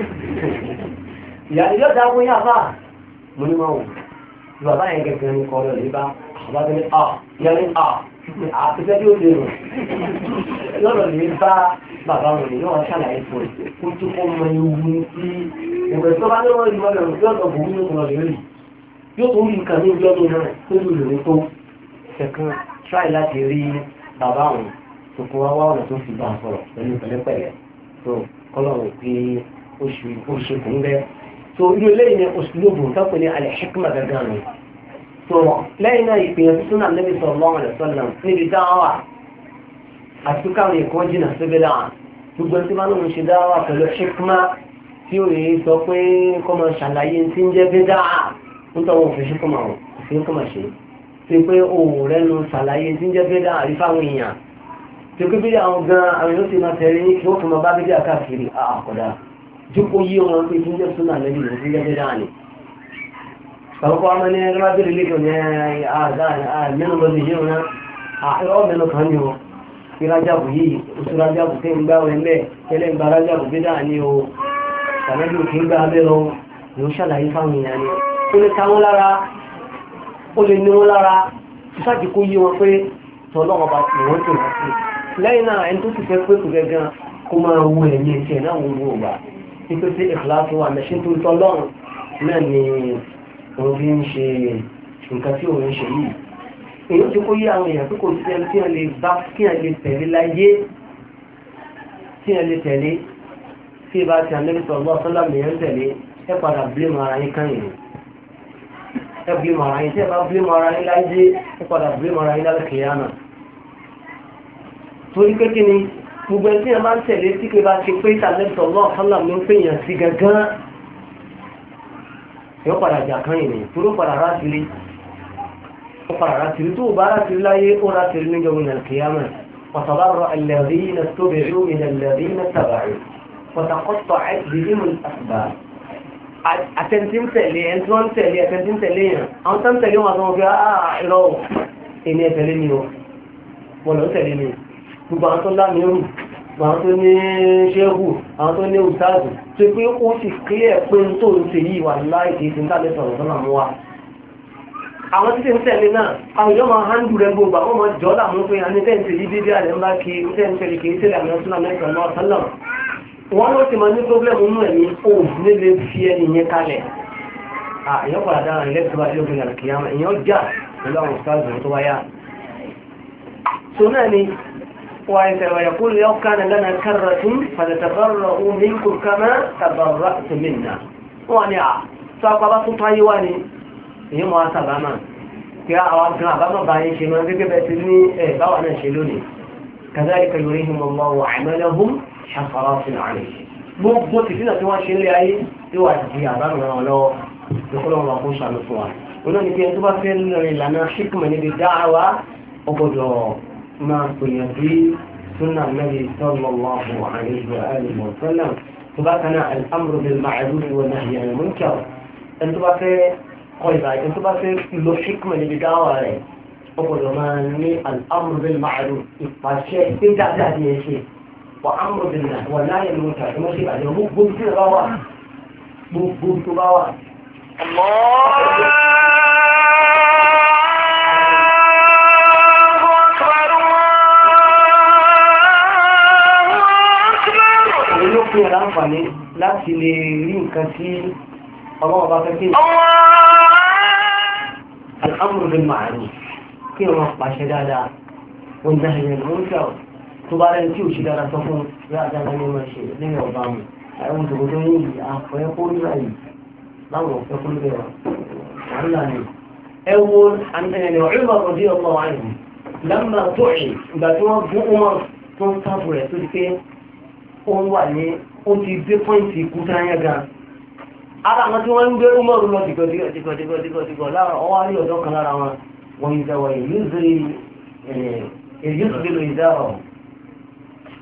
ìyá ni yóò dá fún yá fà mo ní ma wù bàbá yẹn gẹ́gẹ́ ní kọ́ lọ lè bá bàbá tó ní à ìyá ní à àtẹ́fẹ́ tí ó lè rò lọ́rọ̀ lè bá bàbá wọn yóò wá ṣàlàyé fún ẹ̀ kó tó kọ́ mọ ewu sí ẹgbẹ́ tó bá ní wọ́n rí wọ́n lọ́rọ̀ yóò lọ bò wúlò kan lè rí yóò tó rí nǹkan ní ìjọ́ mi náà tó lù lè tó ẹ̀kan tráì láti rí bàbá wọn tó kọ́ wá wá ọ̀nà tó fi bá a sọ̀rọ̀ pẹ̀lú pẹ̀lẹ́pẹ̀lẹ́ tó kọ́lọ́run pé oṣù kò ń bẹ́ tó irú eléyìí ni oṣù lóògùn tó pè ní al-hikma gàgán rẹ̀ tó lẹ́yìn náà ìpìyàn tó náà Nabi sallallahu alaihi wasallam níbi dáwà àti káwọn èèkàn jìnà síbi dáwà gbogbo tí wọ́n ń ṣe dáwà pẹ̀lú hikma tí ó yẹ sọ pé kọ́ máa ṣàlàyé tí ń jẹ́ bí dáwà ń tọ́ wọn fi hikma wọn fi hikma ṣe tí pé òun rẹ̀ nu ṣàlàyé tí ń jẹ́ bí dáwà rí fáwọn èèyàn tí ó bí àwọn gan àwọn yóò ti máa tẹ̀lé kí wọ́n fi máa bá bí dáwà káàkiri àkọ́dá jókòó yí wọn pé tí ń jẹ́ súnà lẹ́yìn ló ti jẹ́ bí dáwà ni kọ̀ọ̀kọ́ ọmọ ní ẹgbẹ́ bẹ̀rẹ̀ lẹ́kọ̀ọ́ ní àmẹ́nu lọ́dún yìí wọn ọ́ mẹ́nu kan ní o kí rájàbù yìí oṣù rájàbù tí ń gbá wẹ́lẹ̀ tẹ́lẹ̀ ń gba rájàbù bí dáa ní o tàbí òkè ń gbá abẹ́ lọ ní ó ṣàlàyé fáwọn èèyàn ni ó lè ta wọn lára ó lè ní wọn lára ìsáàjì kó yí wọn pé tọ́lọ́wọ́ bá ti wọ́n tó wọ́n sí lẹ́yìn náà ẹni tó ti fẹ́ pé kò gẹ́gẹ́ kó máa wo ẹ̀yìn ẹ̀tì ẹ̀ náà wọ́n wọ́n gbà wípé sí ìkìláàsì wà mẹ́ṣin tó tọ́lọ́run náà ni òun fi ń ṣe nǹkan tí òun ń ṣe yìí èyí tí kó yí àwọn èèyàn tó kò sí ẹni tí wọ́n lè bá kí wọ́n lè tẹ̀lé láyé tí wọ́n lè tẹ̀lé tí ìbá ti Ànábì sallallahu alaihi wasallam mìíràn tẹ̀lé ẹ padà bílẹ̀mù ara yín káyìn ẹ bílẹ̀mù ara yín tí ẹ bá bílẹ̀mù ara yín láyé ẹ padà bílẹ̀mù ara yín lálẹ́ kìíyàmà torí pé kí ni gbogbo ẹni tí wọ́n bá ń tẹ̀lé tí kì bá ti pé Ànábì sallallahu alaihi wasallam ń pè yàn sí gangan yóò padà jà kan yìí tó padà rátìrí ó padà rátìrí tó bá rátìrí láyé ó rátìrí ní jọmọ́ ìrìnkìyàmọ̀ pàtàkì alladhina tubi'u min alladhina taba'u pàtàkọ́tọ̀ àìsìdìmù àtìbà àtẹ́ntí ń tẹ̀lé ẹni tí wọ́n ń tẹ̀lé àtẹ́ntí ń tẹ̀lé yàn àwọn tó ń tẹ̀lé wọn àwọn ọ̀gá ìrọ̀ ẹni ẹ̀tẹ̀lé ni ó wọ́n lọ tẹ̀lé ni gbogbo àwọn tó lámìírù àwọn tó ní ṣéhù àwọn tó ní òtáàdù tó pé ó sì kílẹ̀ pé tó ń ṣe yìí wà láì kìí ti ń tàbí sọ̀rọ̀ tó náà mú wa àwọn títí ń tẹ̀lé náà àwọn yóò máa hàn dùrẹ́ gbogbo àwọn ọmọ jọ́ làmú pé a ní tẹ́ǹtì yìí bíbí àrẹ ńlá kí tẹ́ǹtì kìí tẹ́lẹ̀ àmì ọ̀tún àmì ọ̀tún náà sálọ̀ wọ́n ló ti máa ní pọ́blẹ́mù nínú ẹ̀mí òun nílé fi ẹni yẹn kalẹ̀ èèyàn padà dára ilé tó bá dé obìnrin àlùkìyàmà èèyàn jà pẹ̀lú àwọn òṣìṣẹ́ tó wáyà so náà ni ويقول لو كان لنا كرة فنتبرأ منكم كما تبرأت منا وأنا سأقبط طيواني هي محاسبة يا أوابنا بما باين شيء من ذلك بأسلني إيه بوانا شلوني كذلك يريهم الله عملهم حسرات عليه gbogbo ti sínà tí wọ́n ṣe lé ayé tí wà ti àbánu wọn lọ́wọ́ ìkọlọ́ wọn kó ṣàlù fún wa olóòní pé tó bá fẹ́ lórí ìlànà ṣíkùmọ̀ níbi dáhàwá ọgbọ̀dọ̀ máa pèèyàn bí súnà Nabi sallallahu alaihi wa alihi wa sallam tó bá kaná al-amru bil ma'ruf wa nahyi anil munkar ẹni tó bá fẹ́ kọ́ ìbàjẹ́ tó bá fẹ́ lo ṣíkùmọ̀ níbi dáhàwá rẹ̀ ọgbọ̀dọ̀ máa ní al-amru bil ma'ruf ìpàṣẹ pé dáadáa ni ẹ ṣe وأمر بالله ولا يموت ماشي بعد مو بنت غوا مو بنت غوا الله أكبر الله أكبر لو في رانفاني لا تلين كثير الله بارك الأمر بالمعروف كيف ما باشدادا والنهي عن المنكر tó bá rẹ̀ tí ò ṣe dára sọ fún rájára ní ọmọ ṣe lẹ́yìn ọba mú àwọn òṣèlú tó yìí àfẹ́ kó nígbà yìí láwọn ọ̀fẹ́ kó nígbà yìí wàhálà ni ẹ wo ẹnìyàn ọ̀rẹ́bà ọdí ọmọ àìsàn lẹ́mà tó ẹ̀ ìgbà tí wọ́n gún ọmọ tó ń sáfù rẹ̀ tó ti pé ó ń wà ní ó ti dé pọ́ìntì ikú táyà gan ara àwọn tí wọ́n ń gbé ọmọ rú lọ dìgọ̀dìgọ̀dìgọ̀dìgọ̀ lára ọwọ́ àrí ọ̀dọ́ kan lára wọn wọ́n yìí dáwọ̀ yìí yóò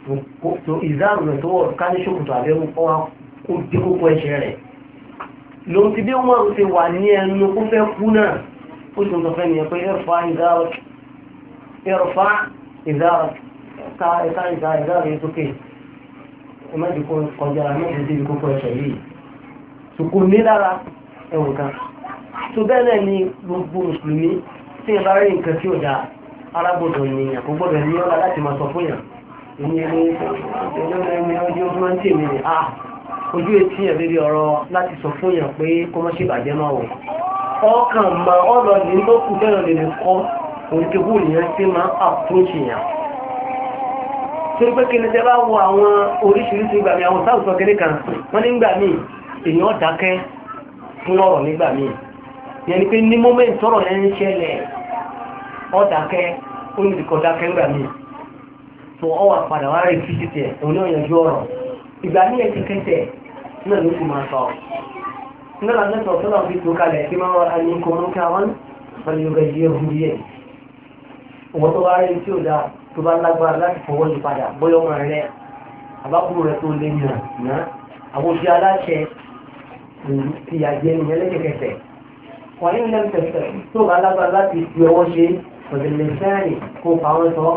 tó ìzáàrù rẹ̀ tó wọ̀ ká ní ṣòkòtò àbẹ́wò kọ́ wa kó dé kókó ẹsẹ̀ rẹ̀ lòun ti bí wọ́n ti wà ní ẹnu kó fẹ́ kú náà ó sì ń sọ fẹ́ nìyẹn pé ẹ̀rọ̀fà ìzáàrù ẹ̀rọ̀fà ìzáàrù ká ẹ̀ka ìzáàrù yẹn sókè ẹ̀mẹ́jì kó kọjá ẹ̀mẹ́jì débi kókó ẹsẹ̀ yìí sùkú ní lára ẹ̀wọ̀n kan tó bẹ́ẹ̀ náà ni gbogbo mùsùlùmí tí ẹ bá rí nǹkan tí ó dáa arábòdò ènìyàn kò gbọ́dọ̀ ní ọ́lá láti máa sọ fún yàn ní ẹni ẹni ọjọ́ tó máa ń tè mí ní à ojú etí ẹ̀ lérí ọ̀rọ̀ láti sọ fún yàn pé kó mọ́ ṣe bàjẹ́ máa wọ̀ ọkàn ma ọ̀rọ̀ ní tó kù tẹ́lọ̀ lè lè kọ́ òǹkebú nìyẹn tí máa ń àpúròṣì yàn tó pé kí ni tẹ́ bá wo àwọn oríṣiríṣi ìgbà mi àwọn sáwùsọ kéré kan wọ́n nígbà míì èèyàn dákẹ́ fún ọ̀rọ̀ nígbà míì yẹn ni pé ní mọ́mẹ́ntì ọ̀rọ̀ yẹn ń ṣẹlẹ̀ ọ̀dákẹ́ onídìkọ̀ dákẹ́ ńgbà míì tó ọwà padà wá rí fíjìtì ẹ̀ òun náà yanjú ọ̀rọ̀ ìgbà ní ẹ̀ kẹ́kẹ́ náà ló sì máa sọ náà lẹ́tọ̀ tó náà fi tó kalẹ̀ tí máa wà ní kòrónúkà wọn pẹ̀lú yorùbá yìí ẹ̀hún yẹ òwò tó bá rí tí ó dáa tó bá lágbára láti fọwọ́ yí padà bóyá ọmọ rẹ àbákùrù rẹ tó lé nà ná àwọn òṣìṣẹ́ aláṣẹ ti yàjẹ́ nìyẹn lẹ́kẹ̀kẹ̀sẹ̀ wọ́n ní ilẹ̀ tẹ̀sẹ̀ tó bá lágbára láti fi ọwọ́ ṣe ọ̀dẹ̀lẹ̀ sẹ́rìn kó pa wọ́n sọ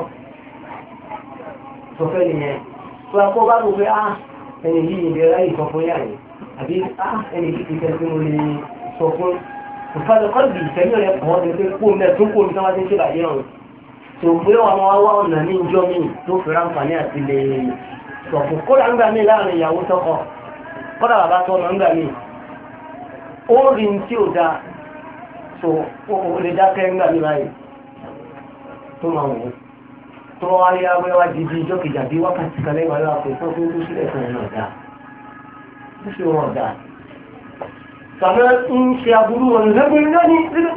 sọfẹ́ nìyẹn tó a kó bá gbogbo pé ah ẹni yìí ìbẹ̀rẹ̀ ráyè sọ fún yàrá àbí ah ẹni yìí ti tẹ́ sí mo lè sọ fún ìfàdé kọ́lùbì ìfẹ́mi rẹ̀ pọ̀ ọ́ pé kó mẹ́ tó kó mi tí wọ́n ti ń ṣe bàjẹ́ ọ̀hún tó gbé wọn wá wá ọ̀nà ní ìjọ mi tó fi ráǹfààní àti lè sọ fún kódà ń gbà mí láàrin ìyàwó tọkọ kódà bàbá tó ọmọ ń gbà mí ó rí ní tí ò dáa so o lè dákẹ́ ń gbà mí báyìí tó máa wò ó tó wá rí awẹ́wà dìbí ìjọ kejì àbí wákàtí kan lẹ́yìn wáyé àpò ìfọ́n tó ń tó sílẹ̀ fún ẹ̀nà ọ̀dà tó ṣe wọn ọ̀dà tàbí ń ṣe aburú wọn lẹ́gbẹ̀ẹ́ náà ní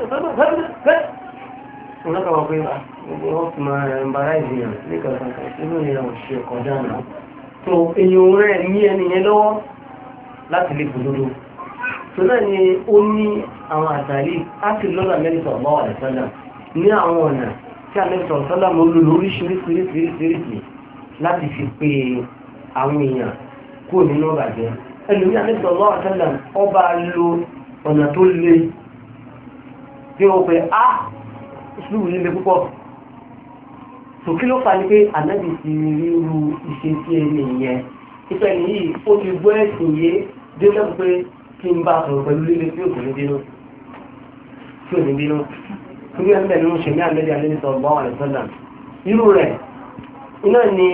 wọn lọ́kàn wọn pé wọ́n fi máa ń bara ìdíyàn nígbà kankan inú ìyẹn ò ṣe kọjá náà tó èèyàn rẹ̀ ní ẹni yẹn lọ́wọ́ láti lè gbòdodo tó náà ni ó ní àwọn àtàrí láti lọ́dọ̀ Ànábì sallallahu alaihi wasallam ní àwọn ọ̀nà tí Ànábì sallallahu alaihi wasallam lò lóríṣiríṣiríṣiríṣi láti fi pé àwọn èèyàn kúrò nínú ọ̀bàjẹ́ ẹlòmí Ànábì sallallahu alaihi wasallam ọba lo ọ̀nà tó le tí ó pé á ìṣúlù líle púpọ̀ tó kí ló fà ní pé Ànábì ti ríru iṣẹ́ tí ẹni yẹn ìfẹ́ nìyí ó ti gbọ́ ẹ̀sìn yé dé lẹ́kùn pé kí n bá sọ̀rọ̀ pẹ̀lú líle tí òkú ní bínú tí ò ní bínú tí ó ń bẹ̀ nínú ṣẹ̀mí Ànábì Ànábì sallallahu alaihi wasallam irú rẹ̀ iná ni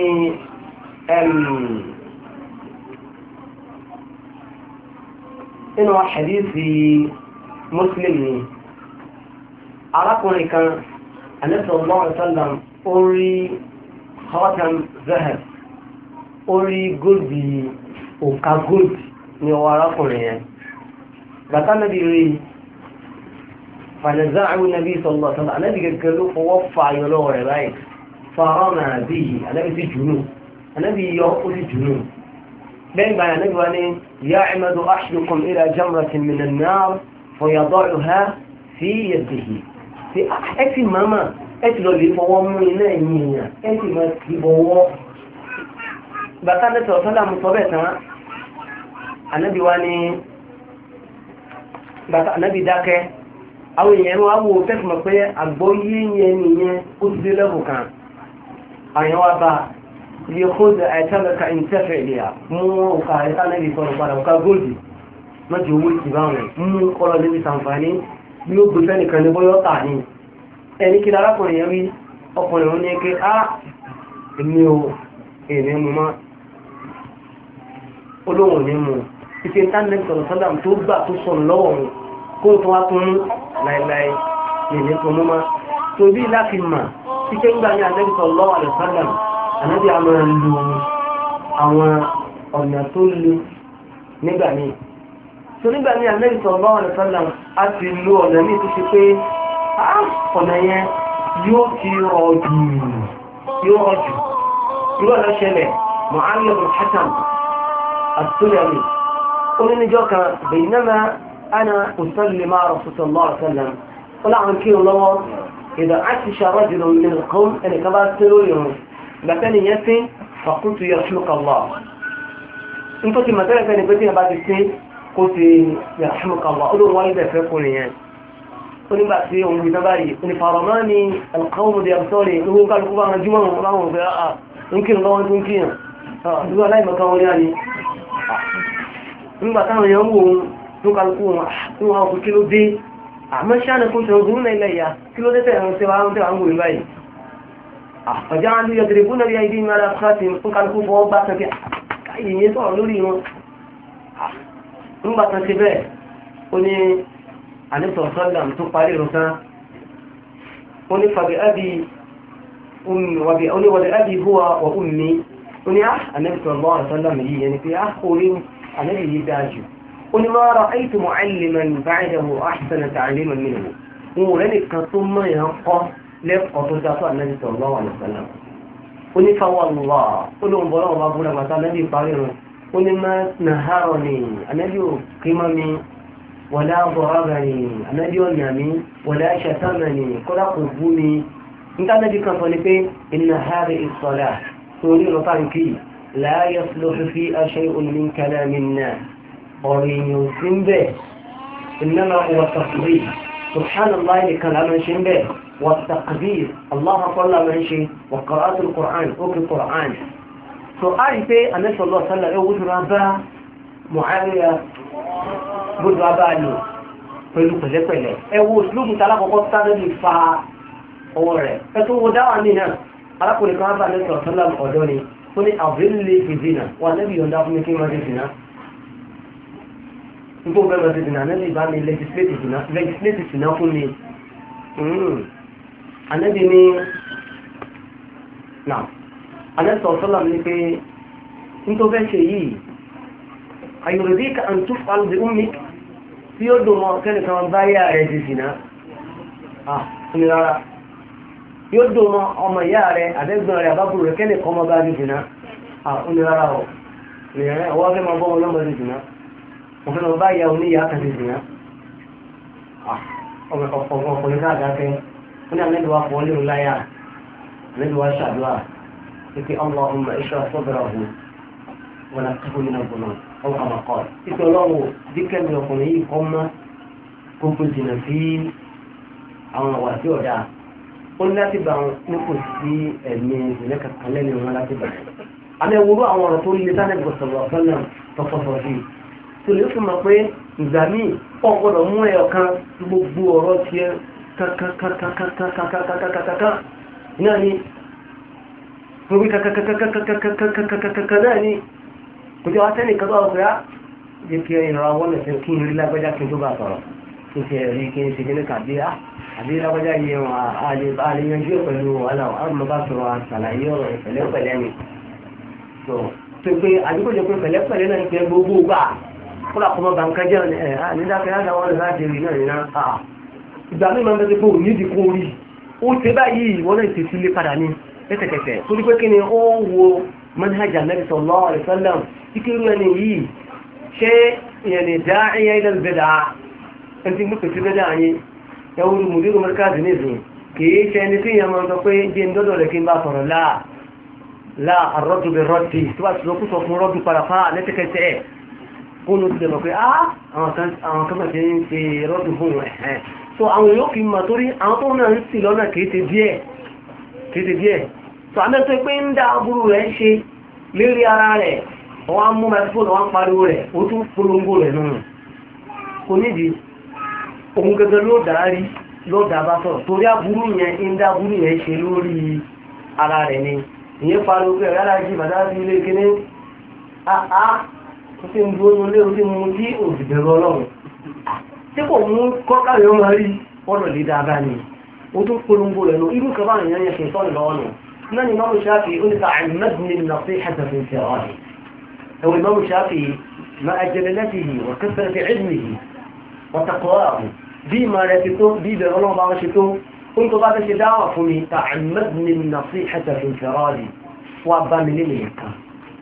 inú hadithi Muslim ni arákùnrin kan Ànábì sallallahu alaihi wasallam orí khatam zahab orí góòdì òkà góòdì ni ọwọ́ arákùnrin yẹn bàtà nàbí rí fànàzáàrù nàbí sallallahu alaihi wasallam ànábì gẹ́gẹ́ ló fọwọ́ fà yọ lọ́wọ́ rẹ̀ báyìí fàárọ̀ náà bí i ànábì sí jùlọ ànábì yọ ó sì jùlọ bẹ́ẹ̀ gbà ànábì wá ní ya'madu ahadukum ila jamratin min an-nar fayada'uha fi yadihi tí ẹ ti máma ẹ ti lọ lè fọwọ́ mú iná ẹ̀yìn èèyàn ẹ ti máa ti bọ̀wọ́ bàtà nàbí ọ̀sán mú sọ bẹ́ẹ̀ tán ànábì wá ní bàtà ànábì dákẹ́ àwọn èèyàn wá wo tẹ́sùmọ̀ pé àgbọ́yé yẹn nìyẹn ó ti dé lẹ́bù kan àyàn wá bá ilé kóòdù àìtàlẹ́ka ìntẹ́fẹ̀ ìlẹ́yà mú ọkà àìtàlẹ́bì sọ̀rọ̀ padà ọkà góòdì mọ́jọ owó ìtìbáwọn mú kọ́lọ̀ níbi sàǹfààní bí ó gbé fẹ́nìkan ní bóyọ́ tà ní ẹni kí lárákùnrin yẹn rí ọkùnrin wọn ní pé á èmi ò èmi mú mọ́ olóhùn ní mú ìfẹ́ ìtàlẹ́bì sọ̀rọ̀ sọ́dà tó gbà tó sọ̀rọ̀ lọ́wọ́ wọn kó tó wá tún láìláì nìyẹn tó mú máa tó bí láti mà tí ké ń gbà ní Ànábì sallallahu alaihi wasallam Ànábì a máa lo àwọn ọ̀nà tó le nígbà míì tó nígbà ní Ànábì sallallahu alaihi wasallam a ti lo ọ̀nà míì tó ṣe pé ọ̀nà yẹn yóò ti rọ̀ jù yóò rọ̀ jù irú ọ̀nà ṣẹlẹ̀ Mu'awiya bin Hakam as-Sulami oníníjọ́ kan baynama أنا أصلي مع رسول الله صلى الله عليه وسلم قل عن كير الله إذا عشش رجل من القوم أنا كبار سلويهم بكان يسي faqultu yarhamuka Allah nítorí tí màtẹ́rẹ̀ fẹ́ ni pé tí a bá ti ṣe kó ti yarhamuka Allah ó ló wáyé bẹ̀ fẹ́ kún nìyẹn ó nígbà tí òun gbìtán báyìí ó ní faramá ní alqawmu bi absari lówó kálukú bá wọn jùmọ̀ wọn láwọn òfin àà ń kírun lọ́wọ́ tó ń kíyàn àdúgbò aláìmọ̀kan wọn yá ni nígbà táwọn èèyàn ń wò ó tó kálukú wọn tí wọn kò kí ló dé àmọ́ ṣáà kún tẹ̀wọ̀n gúrú náà ilẹ̀ ìyá kí ló dé tẹ̀wọ̀n tẹ̀wọ̀n àwọn tẹ̀wọ̀n wò báyìí àfọ̀já ń lóye tẹ̀lé fún ẹ̀rí ìdí mara fúláṣí fún kálukú fọwọ́ gbá kan kí káyìí yẹn sọ̀rọ̀ lórí wọn nígbà kan ṣe bẹ́ẹ̀ ó ní àníṣọ̀ sọ́lá tó parí ìrọ̀sán ó ní fàbí ábí wàbí ábí húwa wà ummi ó ní àníṣọ̀ lọ́wọ́ sọ́lá mi yìí yẹn ni pé á orí àníṣọ̀ yìí dáa jù ó ní ma ra'aytu mu'alliman ba'dahu ahsana ta'liman minhu wọn rẹ̀ nìkan tó mọ̀ yẹn kọ́ lẹ́kọ̀ọ́ tó dá tó ànábì sallallahu alaihi wasallam ó ní fawallá ó lóun bọ́ lọ́wọ́ bá búra bàtà ànábì parí rẹ̀ ó ní ma naharani ànábì ò kí mọ́ mi wala darabani ànábì ò nà mí wala shatamani kọ́lá kò bú mi níta ànábì kan sọ ni pé inna hadhihi as-salah torí rọ̀tà nkì la yasluhu fiha shay'un min kalamin nas ọ̀rọ̀ èèyàn sí ń bẹ̀ innama huwa tasbih subhanallah nìkan lámọ́ ṣe ń bẹ̀ wa taqdir allah akbar lámọ́ ṣe wa qira'atul qur'an ókè qur'an so a rí pé anẹ́sọ̀lọ́ sálà ẹwú tó rá bá Muawiya gbogbo abá lò pẹ̀lú pẹ̀lẹ́pẹ̀lẹ́ ẹwú òṣìlúùmù tí alákọ̀ọ́kọ́ sáré lè fa ọwọ́ rẹ̀ ẹ̀tọ́ wo dáwà ní náà alákùnrin kan bá anẹ́sọ̀lọ́ sálà ọ̀dọ́ ni ó ní àbílẹ̀ ìzìnà wà nẹ́bí yọ̀ǹda fún mi kí wọ́n ti zìnà nígbò bẹ́ẹ̀ ti dìnà anẹ́bí bá mi legislate ìsìná fún mi anẹ́bí ní náà anẹ́sọ̀ sọ́lá ní pé ní tó fẹ́ ṣe yìí ayòròdí ka n tó fa lóde omi tí ó dùn mọ́ kẹ́lẹ̀ kan bá yà rẹ̀ ti sìná ah ní rárá yóò dùn mọ́ ọmọ ìyá rẹ̀ àbẹ́gbọ́n rẹ̀ àbábùrù rẹ̀ kẹ́lẹ̀ kan mọ́ bá ti sìná ah ní rárá ọ̀ nìyẹn ọwọ́ fẹ́ máa bọ́ wọn lọ́mọ ti sìná òfin ọba ìyá oníyà kan ti sìnà ọkùnrin náà dákẹ́ wọ́n ní àlẹ́dùwà fún ọlẹ́rù láyà àlẹ́dùwà ṣàdúrà pípẹ́ Allahumma ishrah sadrahu wa naqqihhu min adh-dhunub aw kama qala pípẹ́ ọlọ́wọ́ díkẹ́mi ọkùnrin yìí kọ́ mọ́ gbogbo jìnà sí àwọn àwà tí ọ̀dà ó ní láti bá wọn nípò sí ẹ̀mí ìpínlẹ̀ kankan lẹ́nu wọn láti bá àmì ẹ̀wúrú àwọn ọ̀rọ̀ tó lé sánẹ̀ gbọ̀sọ̀rọ̀ ọ̀sán tọ́sọ̀sọ̀ sí tó lè fún ma pé ìgbà míì ọ̀ gbọ́dọ̀ mú ẹ̀yọ̀ kan gbogbo ọ̀rọ̀ tí ẹ kankankankankankankankankankan náà ni gbogbo kankankankankankankankan náà ni kò jẹ́ wá tẹ́lẹ̀ kan tó wà pé á jẹ́ kí ìrora wọ́n lẹ̀sẹ̀ kí n rí lágbájá kí n tó bá sọ̀rọ̀ kí n ṣe rí kí n ṣe kí ní kàdé á àbí lágbájá yìí wọn àlèyànjú pẹ̀lú àwọn bá sọ̀rọ̀ àṣàlàyé ọ̀rọ̀ ìpẹ̀lẹ́pẹ̀lẹ́ ni tó pé àdúgbò jẹ́ pé pẹ̀lẹ́pẹ̀lẹ́ náà ń pẹ́ gbogbo gbà kúrò àkọmọ bàǹkà jẹ́ ẹ̀ nídákẹ́ ládáwọn láti rí náà nínú àà ìgbà mí máa ń bẹ́ẹ̀ pé ò ní ìdíkún orí ó ṣe báyìí wọ́n náà ti sílé padà ní lẹ́sẹ̀kẹsẹ̀ torí pé kí ni ó wo manhaj Nabi sallallahu alaihi wasallam ìkérú ẹni yìí ṣé ìyẹn ni da'iya ila al-bid'ah ẹni tí mo pèsè bẹ́ẹ̀ dáa yín ẹwúrú mudiru markaz nìsín kìí ṣe ẹni tí ìyẹn máa ń sọ pé jẹ́ ń dọ́dọ̀ rẹ̀ kí n bá sọ̀rọ̀ láà láà ar-raddu bir-raddi tó bá ti sọ kú sọ fún rọ́dù padà fáà lẹ́sẹ̀kẹsẹ̀ kónú ti dẹ̀mọ̀ pé àwọn kan mọ̀ tí ń ṣe rọ́dù fún ẹ̀ so àwọn yóò fi mọ̀ torí àwọn tó náà ń sì lọ́nà kìí ṣe díẹ̀ kìí ṣe díẹ̀ so àmẹ́ tó pé ń dá aburú rẹ̀ ṣe lérí ara rẹ̀ wọ́n á mú mẹ́fóònù wọ́n pariwo rẹ̀ ó tún polongo rẹ̀ nù kò nídìí ohun gẹ́gẹ́ ló dárí ló dábá sọ̀rọ̀ torí aburú yẹn ń dá aburú yẹn ṣe lórí ara rẹ̀ ni ìyẹn pariwo pé rárá jí bàtà sí ilé kíní àá ó ti ń dúró lé ó ti mú tí òdìbẹ̀rọ ọlọ́run tí kò mú kọ́kàrí ọmọ rí ọ̀rọ̀ lè dáadáa ni ó tún polongo rẹ̀ lọ irú kan bá èèyàn yẹn ṣe sọ́nà lọ́wọ́ nù náà ni Imam Shafi'i ó ní ta àìmọ́dúnni nasihata fi firari ẹ̀wọ̀n Imam Shafi'i ma jalalatihi wa kasrati ilmihi wa taqwahu bí ìmọ̀ rẹ̀ ti tó bí ìbẹ̀rẹ̀ ọlọ́run bá wọ́n ṣe tó ó ń tó bá fẹ́ ṣe dáwà fún mi ta àìmọ́dúnni nasihata fi firari wà bá mi lé nìyẹn kan